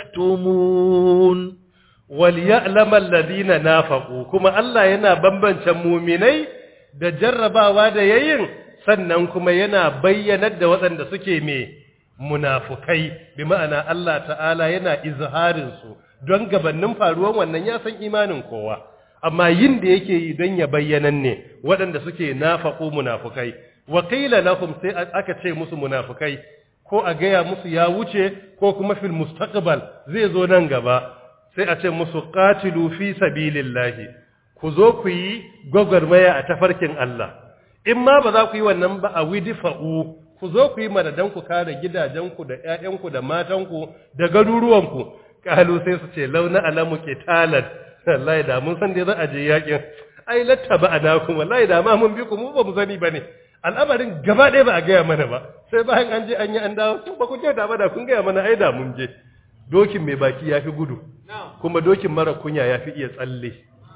يكتمون وليعلم الذين نافقوا كما الله yana bambance mu'minai da jarrabawa da yayin sannan kuma yana bayyanar da waɗanda suke munafukai bi ma'ana Allah ta'ala yana izharin su don gabanin faruwan wannan ya san imanin kowa amma yin da yake yi don ya bayyanan ne waɗanda suke nafaqu munafukai wa qila lahum sai aka ce musu munafukai ko a gaya musu ya wuce ko kuma fil mustaqbal zai zo nan gaba sai a ce musu qatilu fi sabilillahi ku zo ku yi gwagwarmaya a tafarkin Allah in ma ba za ku yi wannan ba a widfa'u ku zo ku yi madadan ku kare gidajenku da ƴaƴanku da matanku da garuruwanku kalu sai su ce launa alamu qitalan wallahi da mun san dai za a je yakin ai lattaba anakum wallahi da ma mun bi ku mu ba mu sani bane al'amarin gaba ɗaya ba a gaya mana ba sai bayan an je an yi an dawo ba ku je da ba da kun gaya mana ai da mun je dokin mai baki yafi gudu kuma dokin mara kunya yafi iya tsalle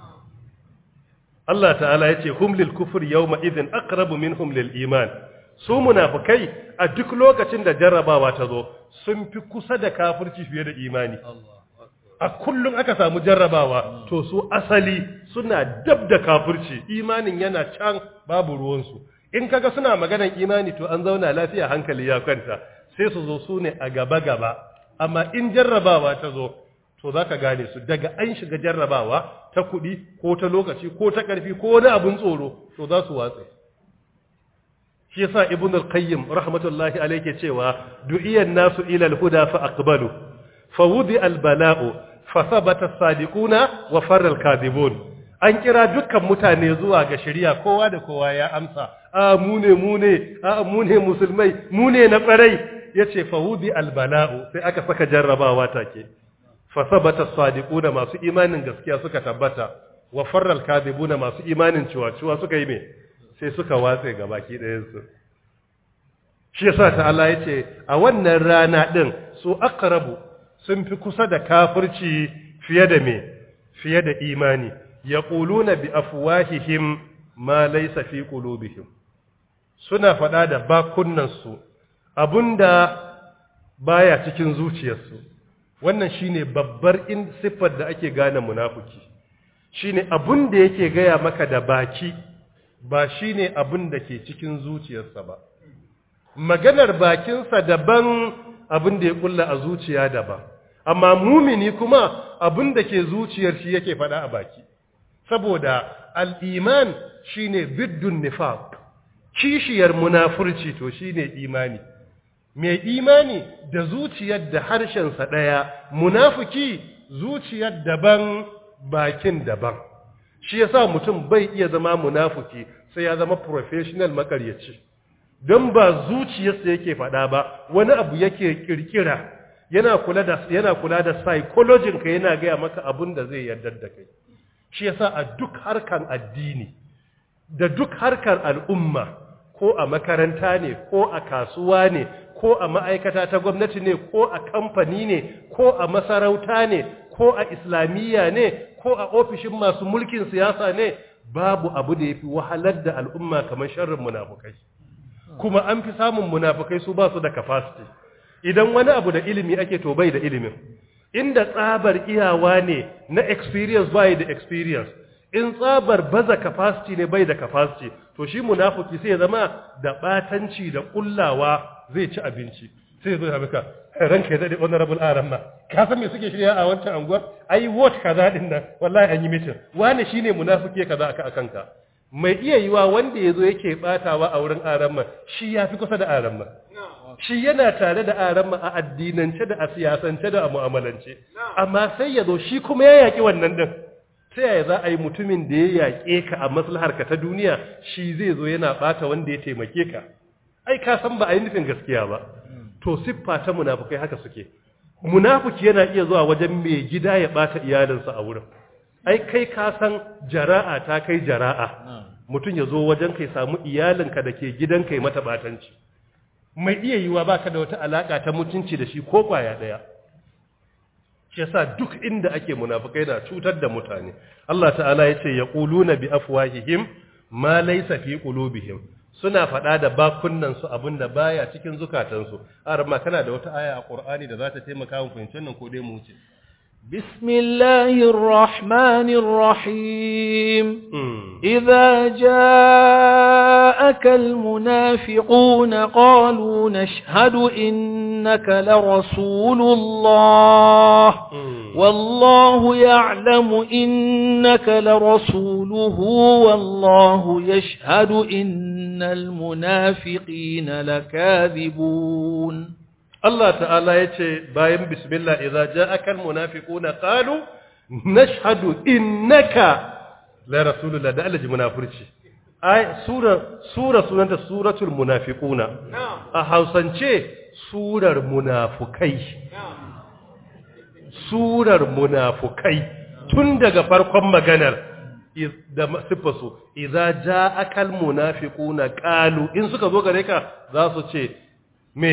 Allah ta'ala yace hum lil kufr yawma idhin aqrabu minhum lil iman su munafikai a duk lokacin da jarrabawa ta zo sun fi kusa da kafirci fiye da imani a kullum aka samu jarrabawa to su asali suna dab da kafirci imanin yana can babu ruwansu in kaga suna maganan imani to an zauna lafiya hankali ya kwanta sai su zo su ne a gaba gaba amma in jarrabawa ta zo to zaka gane su daga an shiga jarrabawa ta kuɗi ko ta lokaci ko ta ƙarfi ko wani abun tsoro to za su watse shi yasa ibn al-qayyim rahmatullahi alayhi cewa du'iyan nasu ila al-huda fa aqbalu fa wudi al-bala'u fa thabata as-sadiquna wa farra al-kadhibun an kira dukkan mutane zuwa ga shari'a kowa da kowa ya amsa mu ne musulmai mu ne na ƙwarai yace fa wudi al-bala'u sai aka saka jarrabawa take fa thabata as-sadiquna masu imanin gaskiya suka tabbata wa farra al-kadhibuna masu imanin ciwa suka yi me sai suka watse ga baki ɗayansu shi yasa ta Allah yace a wannan rana din su aqrabu sun fi kusa da kafirci fiye da imani yaquluna bi afwahihim ma laysa fi qulubihim suna faɗa da bakunansu abunda baya cikin zuciyarsu. Wannan shine babbar siffar da ake gane munafiki. Shine abun da yake gaya maka da baki ba shine abun da ke cikin zuciyarsa ba. Maganar bakinsa daban, abin da ya kulla a zuciya daban. Amma mumini kuma abin da ke zuciyar shi yake faɗa a baki. Saboda al'iman shine biddun nifaq, kishiyar munafurci to shine imani. Mai imani da zuciyar da harshensa ɗaya, munafiki zuciyar daban, bakin daban. Shi yasa mutum bai iya zama munafiki sai ya zama professional makaryaci. Don ba zuciyarsa yake faɗa ba, wani abu yake kirkira, yana kula da psychology ka, yana gaya maka abin da zai yarda da kai. Shi yasa a duk harkan addini da duk harkar al'umma, ko a makaranta ne, ko a kasuwa ne, ko a ma'aikata ta gwamnati ne, ko a kamfani ne, ko a masarauta ne, ko a islamiyya ne, ko a ofishin masu mulkin siyasa ne, babu abu da yafi wahalar da al'umma kamar sharrin munafukai. Kuma an fi samun munafukai su ba su da capacity. Idan wani abu da ilimi ake to bai da ilimin. Inda tsabar iyawa ne na experience bai da experience. In tsabar baza capacity ne bai da capacity, to shi munafiki sai ya zama da batanci da kullawa zai ci abinci. Sai ya zo ya maka, ranka ya dade honorable Aramma, ka san me suke shirya a wancan anguwar? Ai vote kaza din nan, wallahi an yi meeting. Wani shine munafiki kaza aka akanka. Mai iya yiwa wanda yazo yake batawa a wurin Aramma, shi yafi kusa da Aramma. Shi yana tare da Aramma a addinance da a siyasance da a mu'amalance. Amma sai yazo shi kuma ya yaki wannan din. Sai yaya za a yi mutumin da ya yaƙe ka a maslahar ka ta duniya, shi zai zo yana bata wanda ya taimake ka? Ai ka san ba a yi nufin gaskiya ba. To siffa ta munafukai haka suke. Munafiki yana iya zuwa wajen mai gida ya bata iyalinsa a wurin. Ai kai ka san jara'a ta kai jara'a. Mutum ya zo wajen kai samu iyalinka da ke gidanka ya mata batanci. Mai iya yiwa baka da wata alaka ta mutunci da shi ko kwaya daya. Shi yasa duk inda ake munafukai na cutar da mutane. Allah ta'ala yace yaquluna bi afwahihim ma laysa fi qulubihim. Suna faɗa da bakunansu abinda baya cikin zukatansu. Arma kana da wata aya a Qur'ani da za ta taimaka mu fahimci wannan ko dai mu wuce. Bismillahir Rahmanir Rahim. Idza ja'aka al-munafiquna qalu nashhadu innaka la rasulullah. والله يعلم إنك لرسوله والله يشهد إن المنافقين لكاذبون. الله تعالى يتي بايم بسم الله إذا جاءك المنافقون قالوا نشهد إنك لرسول الله. ده ألج منافرشي آي سورة المنافقون أحوصنشي سورة المنافقين. Surar munafukai tun daga farkon maganar da siffarsu, idza ja'akal munafiquna qalu, in suka zo gare ka za su ce me?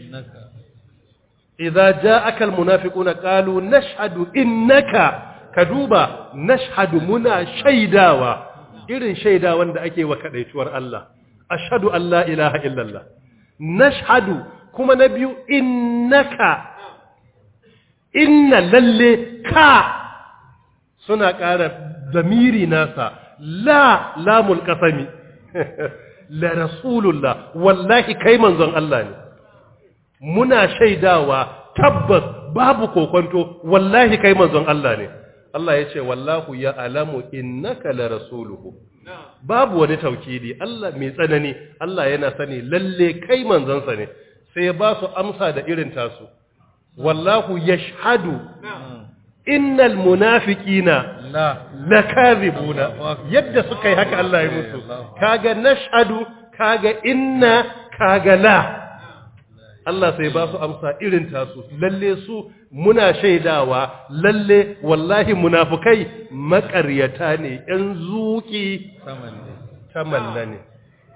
Idza ja'akal munafiquna qalu nashhadu innaka, ka duba nashhadu muna shaidawa, irin shaidawan da ake wa kadaituwar Allah, ashhadu an la ilaha illallah. Nashhadu kuma na biyu innaka, inna lalle ka, suna ƙara zamiri nasa, la lamul qasami la rasulullah, wallahi kai manzon Allah ne. Muna shaidawa tabbas babu kokonto, wallahi kai manzon Allah ne. Allah ya ce wallahu ya alamu innaka la rasuluhu. Babu wani taukidi, Allah mai tsanani, Allah yana sani lalle kai manzonsa ne. Sai ba su amsa da irin tasu. Wallahu yashhadu innal munafiqina lakazibuna. Yadda suka yi haka Allah ya musu. Kaga nashhadu, kaga inna, kaga la. Allah sai ba su amsa irin tasu. Lalle su muna shaidawa, lalle wallahi munafikai makaryata ne, yan zuki tamalla ne.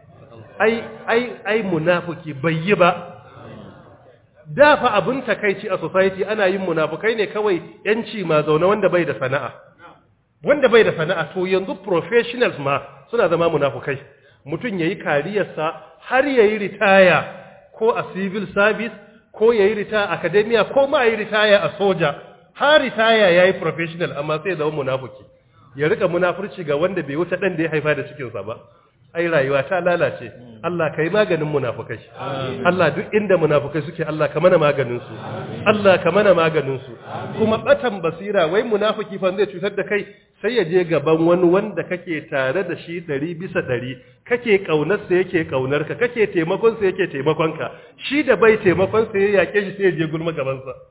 Ai munafiki bai yi ba. Da fa abin takeici a society ana yin munafukai ne kawai yanci ma zaune wanda bai da sana'a. Wanda bai da sana'a to yanzu professionals ma suna zama munafukai. mutum yayi kariyarsa har yayi ritaya ko a civil service ko yayi ritaya a academia ko ma yayi ritaya a soja har ritaya yayi professional amma sai zama munafiki ya rika munafurci ga wanda bai wuce dan da ya haifa da cikin sa ba ai rayuwa ta lalace Allah kai maganin munafikai Allah duk inda munafikai suke Allah ka mana maganin su Allah ka mana maganin su kuma batan basira wai munafiki fa zai cutar da kai sai ya je gaban wani wanda kake tare da shi 100% kake kaunar sa yake kaunar ka kake taimakon sa yake taimakon ka shi da bai taimakon sa ya yake shi sai ya je gulma gaban sa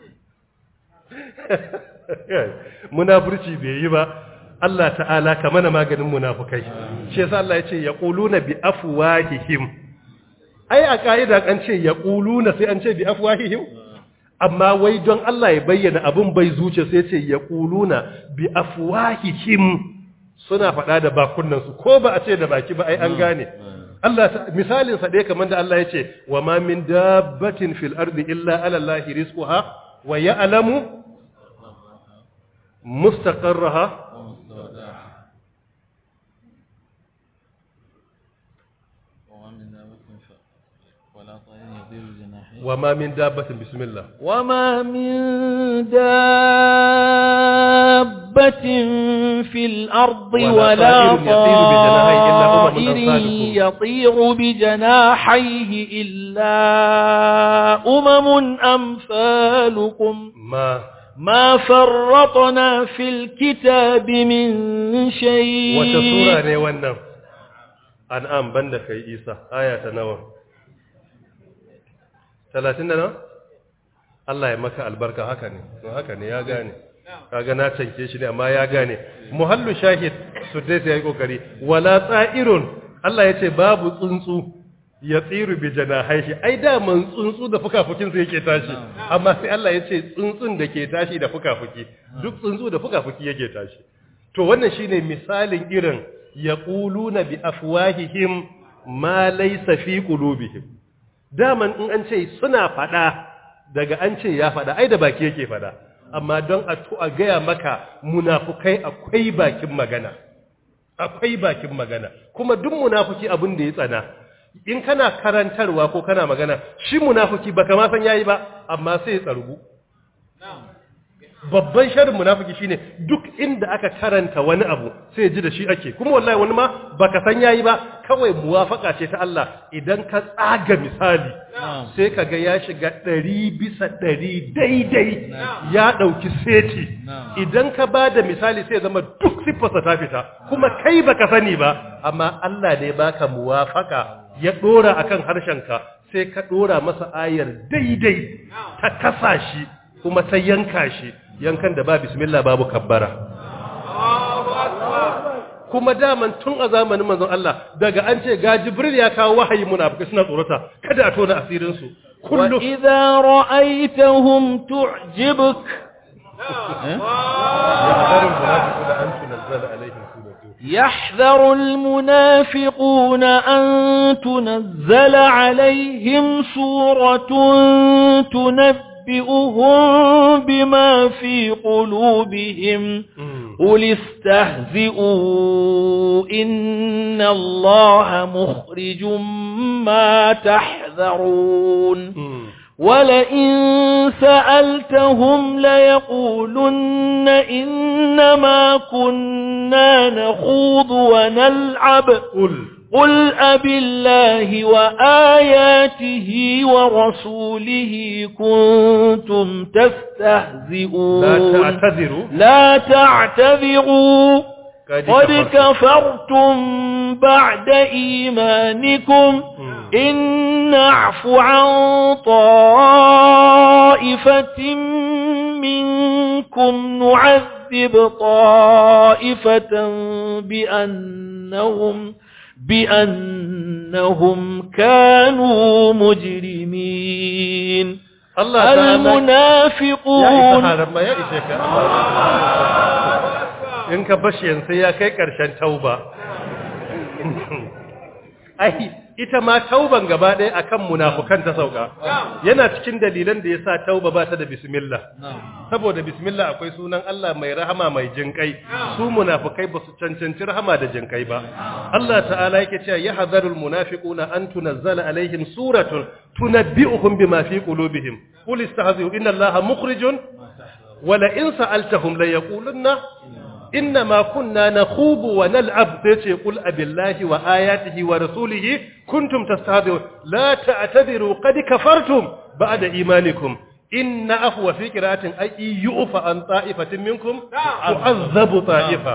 munafurci bai yi ba Allah ta'ala ka mana maganin munafukai shi yasa Allah ya ce yaquluna bi afwahihim ai a kaida kan ce yaquluna sai an ce bi afwahihim amma wai don Allah ya bayyana abun bai zuce sai ce yaquluna bi afwahihim suna faɗa da bakunan su ko ba a ce da baki ba ai an gane Allah misalin sa dai kamar da Allah ya ce wa ma min dabbatin fil ardi illa ala Allahi rizquha wa ya'lamu mustaqarraha وما من دابة بسم الله وما من دابة في الأرض ولا طائر يطير بجناحيه إلا أمثالكم ما فرطنا في الكتاب من شيء وتسورة نيوانا أنعام بندك إيسا آية نوى 30 da nawa Allah ya maka albarka haka ne ya gane kaga na canke shi ne amma ya gane muhallu shahid su dai sai yi kokari wala tsa'irun Allah ya ce babu tsuntsu ya tsiru bi janahihi ai da man tsuntsu da fukafukin sa yake tashi amma sai Allah ya ce tsuntsun da ke tashi da fukafuki duk tsuntsu da fukafuki yake tashi to wannan shine misalin irin yaquluna bi afwahihim ma laysa fi qulubihim daman in an ce suna fada daga an ce ya fada ai da baki yake fada amma don a gaya maka munafukai akwai bakin magana kuma duk munafuki abin da ya tsana in kana karantarwa ko kana magana shi munafuki baka ma san yayi ba amma sai ya tsargu babban sharrin munafiki shine duk inda aka karanta wani abu sai ji da shi ake kuma wallahi wani ma baka san yayi ba kawai muwafaka ce ta Allah idan ka tsaga misali sai kaga ya shiga 100% daidai ya dauki seti idan ka bada misali sai zama duk sifarsa ta fita kuma kai baka sani ba amma Allah ne baka muwafaka ya dora akan harshenka sai ka dora masa ayar daidai ta kasa shi kuma ta yanka shi yankan da ba bismillah babu kabbara kuma daman tun a zamanin manzon Allah daga an ce ga Jibril ya kawo wahayi munafiki suna tsorata kada a tona asirin su kullu idza ra'aytahum tu'jibuk يحذر المنافقون أن تنزل عليهم سورة تنبئهم بما في قلوبهم قل استهزئوا إن الله مخرج ما تحذرون ولئن سألتهم ليقولن إنما كنا نخوض ونلعب قل أبالله وآياته ورسوله كنتم تستهزئون لا تعتذروا قد كفرتم بعد إيمانكم إن نعف عن طائفة منكم نعذب طائفة بأنهم كانوا مجرمين المنافقون in ka bashi yanzu ya kai ƙarshen tauba ai ita ma tauban gaba ɗaya akan munafukan ta sauka yana cikin dalilan da yasa tauba ba ta da bismillah saboda bismillah akwai sunan Allah mai rahama mai jinkai su munafukai ba su cancanci rahama da jinkai ba Allah ta'ala yake cewa yahzarul munafiquna an tunazzala alaihim suratun tunabbi'uhum bima fi qulubihim qul istahzi'u inna Allaha mukhrijun wa la in sa'altahum la yaqulunna إنما كنا نخوض ونلعب قل أبي الله وآياته ورسوله كنتم تستهزئون لا تعتذروا قد كفرتم بعد إيمانكم إن أفوى في قراءة أي يؤفى عن طائفة منكم تعذب طائفة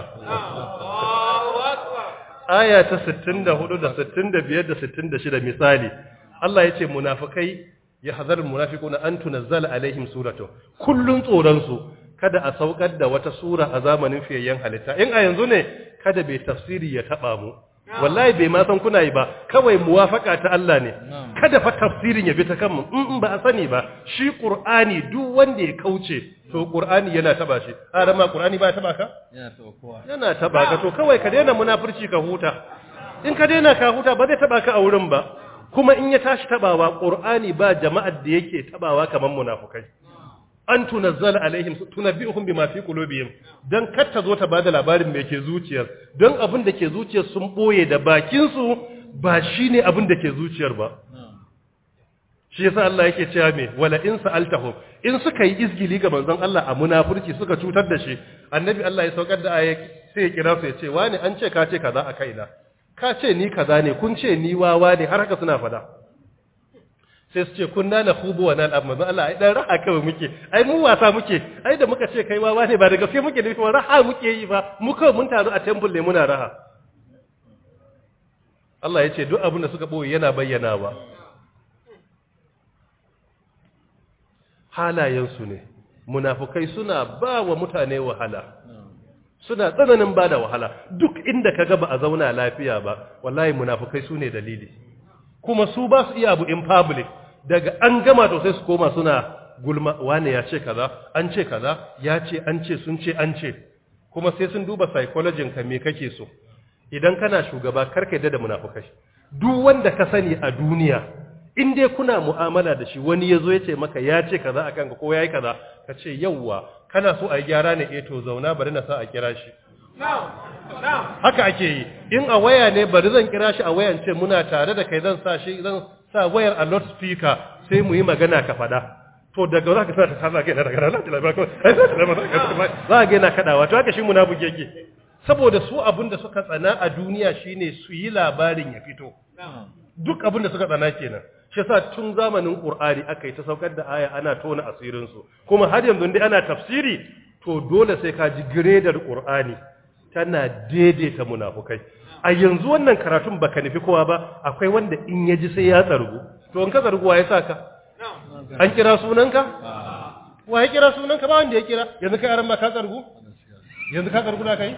آية 64 da 65 da 66 misali Allah yace munafikai yahzar munafiquna an tunazzala alaihim suratu kullun tsoran su kada a saukar da wata sura a zamanin fiyayyen halitta in a yanzu ne kada bai tafsiri ya taba mu wallahi bai ma san kuna yi ba kawai muwafaka ta Allah ne kada fa tafsirin ya bi ta kanmu in ba a sani ba shi qur'ani duk wanda ya kauce to qur'ani yana taba shi arama qur'ani ba ya taba ka yana taba ka to kawai ka daina munafurci ka huta in ka daina ka huta ba zai taba ka a wurin ba kuma in ya tashi tabawa qur'ani ba jama'ar da yake tabawa kaman munafukai an tunazzala alaihim tunabbi'uhum bima fi qulubihim dan kar ta zo ta bada labarin me ke zuciyar don abin da ke zuciyar sun boye da bakin su ba shine abin da ke zuciyar ba shi yasa Allah yake cewa me wala in sa'altahum in suka yi izgili ga manzon Allah a munafurci suka cutar da shi annabi Allah ya saukar da aya sai ya kira su ya ce wani an ce ka ce kaza a kaina ka ce ni kaza ne kun ce ni wawa ne har haka suna fada sai su ce kunna na hubu wa nan amma Allah ai dan raha kawai muke ai mu wasa muke ai da muka ce kai wawa ne ba da gaske muke da kuma raha muke yi fa mu kawai mun taru a temple ne muna raha Allah ya ce duk abin da suka boye yana bayyanawa halayensu ne munafukai suna ba wa mutane wahala suna tsananin ba da wahala duk inda ka ga ba a zauna lafiya ba wallahi munafukai su ne dalili kuma su ba su iya abu in public daga an gama to sai su koma suna gulma wane ya ce kaza an ce kaza ya ce an ce sun ce an ce kuma sai sun duba psychology ka me kake so idan kana shugaba karka yadda da munafukai duk wanda ka sani a duniya in dai kuna mu'amala da shi wani yazo ya ce maka ya ce kaza akan ka ko yayi kaza ka ce yawwa kana so a yi gyara ne to zauna bari na sa a kira shi haka ake yi in a waya ne bari zan kira shi a wayan ce muna tare da kai zan sa wayar a loudspeaker sai mu yi magana ka fada to daga za ka sa ta kaza kenan daga ranar da ba za ga yana kadawa to haka shi munafiki yake saboda su abin da suka tsana a duniya shine su yi labarin ya fito duk abin da suka tsana kenan shi yasa tun zamanin Qur'ani aka yi ta saukar da aya ana tona asirin su kuma har yanzu dai ana tafsiri to dole sai ka ji gredar Qur'ani tana daidaita munafukai a yanzu wannan karatun baka nufi kowa ba akwai wanda in ya ji sai ya tsargu to in ka tsargu waye saka an kira sunanka waye kira sunanka ba wanda ya kira yanzu kai aran ma ka tsargu yanzu ka tsargu da kai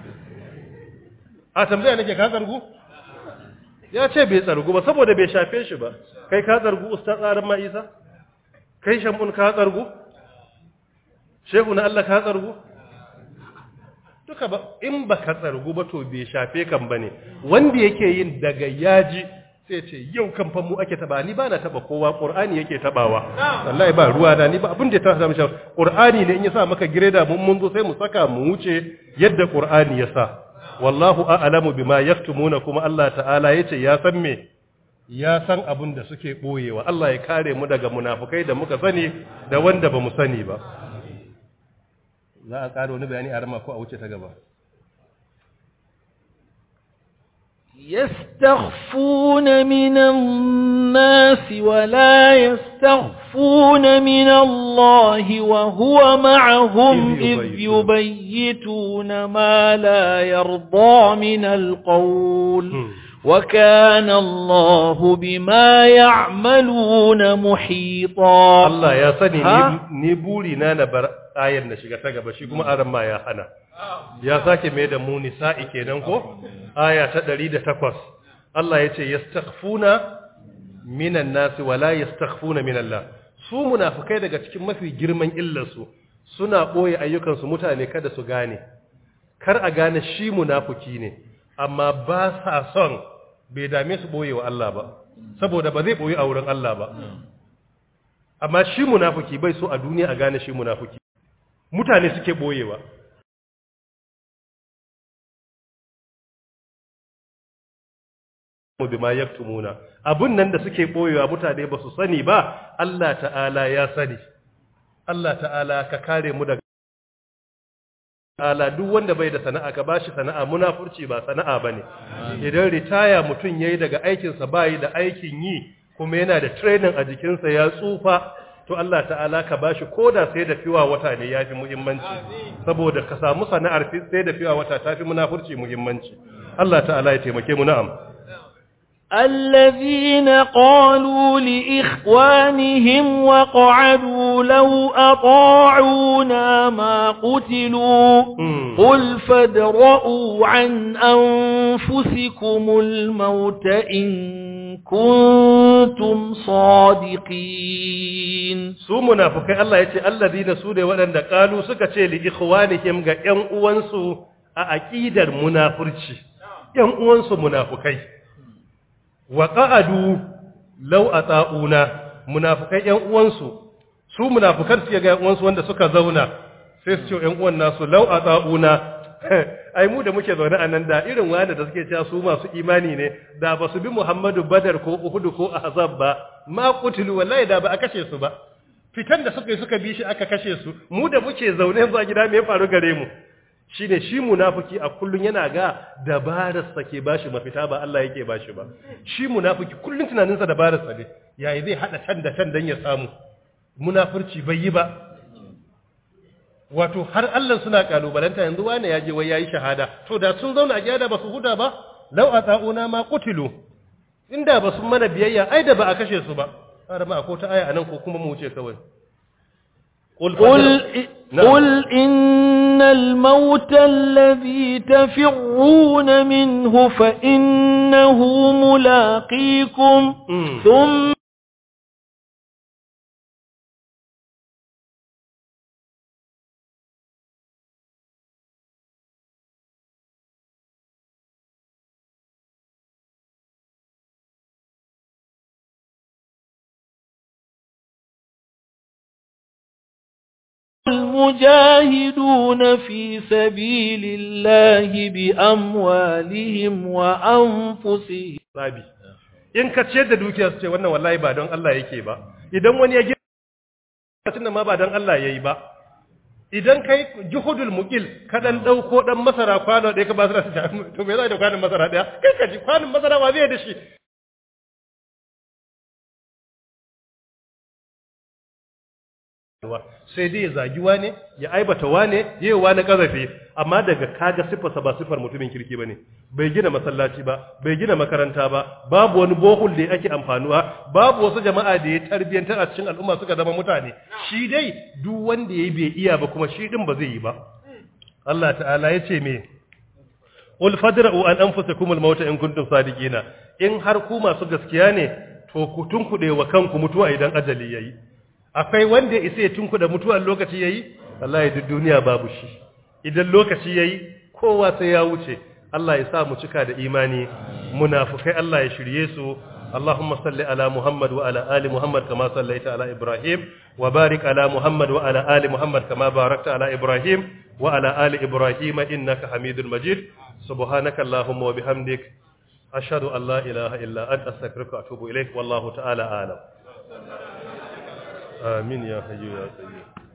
a tambaya nake ka tsargu ya ce bai tsargu ba saboda bai shafe shi ba kai ka tsargu ustaz aran ma Isa kai shamun ka tsargu shehu na Allah ka tsargu duka ba in baka tsargu ba to bai shafe kan bane wanda yake yin daga yaji sai ce yau kan fa mu ake taba ni ba na taba kowa qur'ani yake tabawa wallahi ba ruwa da ni ba abin da ta samu shi qur'ani ne in ya sa maka gireda mun zo sai mu saka mu wuce yadda qur'ani ya sa wallahu a'lamu bima yaktumuna kuma Allah ta'ala yace ya san me ya san abin da suke boyewa Allah ya kare mu daga munafukai da muka sani da wanda ba mu sani ba za a ƙara wani bayani a rama ko a wuce ta gaba يستخفون من الناس ولا يستخفون من الله وهو معهم إذ يبيتون ما لا يرضى من القول وكان الله بما يعملون محيطا الله يا سني نبولي نبر آية نشيغا تغبا شي kuma aran ma ya hana ya sake mai da mu nisa'i kenan ko aya ta 108 Allah yace yastakhfuna minan nasi wala yastakhfuna minallah su munafikai daga cikin mafi girman illar su suna boye ayyukan su mutane kada su gane kar a gane shi munafiki ne amma ba sa son bai dame su boye wa Allah ba saboda ba zai boye a wurin Allah ba amma shi munafiki bai so a duniya a gane shi munafiki mutane suke boyewa bima yaktumuna abun nan da suke boyewa mutane ba su sani ba Allah ta'ala ya sani Allah ta'ala ka kare mu daga ala duk wanda bai da sana'a ka bashi sana'a munafurci ba sana'a bane idan ritaya mutun yayi daga aikin sa bai da aikin yi kuma yana da training a jikin sa ya tsufa to Allah ta'ala ka bashi koda sai da fiwa wata ne yafi muhimmanci saboda ka samu sana'ar sai da fiwa wata tafi munafurci muhimmanci Allah ta'ala ya taimake mu na'am الذين قالوا لإخوانهم وقعدوا لو أطاعونا ما قتلوا قل فادرءوا عن أنفسكم الموت إن كنتم صادقين su munafikai Allah yace alladina su ne waɗanda qalu suka ce li ikhwanihim ga ƴan uwansu a aqidar munafurci ƴan uwansu munafikai wa qa'adu law ata'una munafikai ƴan uwansu su munafikan su ga ƴan uwansu wanda suka zauna sai su ce ƴan uwan nasu law ata'una ai mu da muke zaune a nan da irin wanda da suke cewa su masu imani ne da ba su bi Muhammadu Badar ko Uhud ko Ahzab ba ma qutilu wallahi da ba a kashe su ba fitan da suka bi shi aka kashe su mu da muke zaune zuwa gida me ya faru gare mu shine shi munafiki a kullun yana ga dabarar sa ke bashi mafita ba Allah yake bashi ba shi munafiki kullun tunanin sa dabarar sa ne yayi zai hada can da can dan ya samu munafurci bai yi ba wato har Allah suna kalubalanta yanzu wani yaje wai yayi shahada to da sun zauna a gida ba su huda ba law ata'una ma qutilu inda ba sun mana biyayya ai da ba a kashe su ba har ma ko ta aya anan ko kuma mu wuce kawai قل إن الموت الذي تفرون منه فإنه ملاقيكم ثم المجاهدون في سبيل الله بأموالهم وأنفسهم sabi in ka ciyar da dukiya su ce wannan wallahi ba don Allah yake ba idan wani ya gina tunda ma ba don Allah yayi ba idan kai juhudul muqil ka dan dauko dan masara kwano da ka ba su da to me zai da kwanon masara daya kai ka ji kwanon masara ba zai da shi sai dai ya zagi wane ya aibata wane yayi wani kazafe amma daga kaga sifarsa ba sifar mutumin kirki bane bai gina masallaci ba bai gina makaranta ba babu wani bohul da yake amfanuwa babu wasu jama'a da ya tarbiyantar a cikin al'umma suka zama mutane shi dai duk wanda yayi bai iya ba kuma shi din ba zai yi ba Allah ta'ala yace me qul fadra'u an anfusakum al-maut in kuntum sadiqina in har ku masu gaskiya ne to ku tunkude wa kanku mutuwa idan ajali yayi akwai wanda isa ya tunkuda mutuwar lokaci yayi wallahi duk duniya babu shi idan lokaci yayi kowa sai ya wuce Allah ya sa mu cika da imani munafikai Allah ya shirye su Allahumma salli ala Muhammad wa ala ali Muhammad kama sallaita ala Ibrahim wa barik ala Muhammad wa ala ali Muhammad kama barakta ala Ibrahim wa ala ali Ibrahim innaka Hamidul Majid subhanaka Allahumma wa bihamdik ashhadu an la ilaha illa anta astaghfiruka wa atubu ilaik wallahu ta'ala a'lam آمين يا حي يا قيوم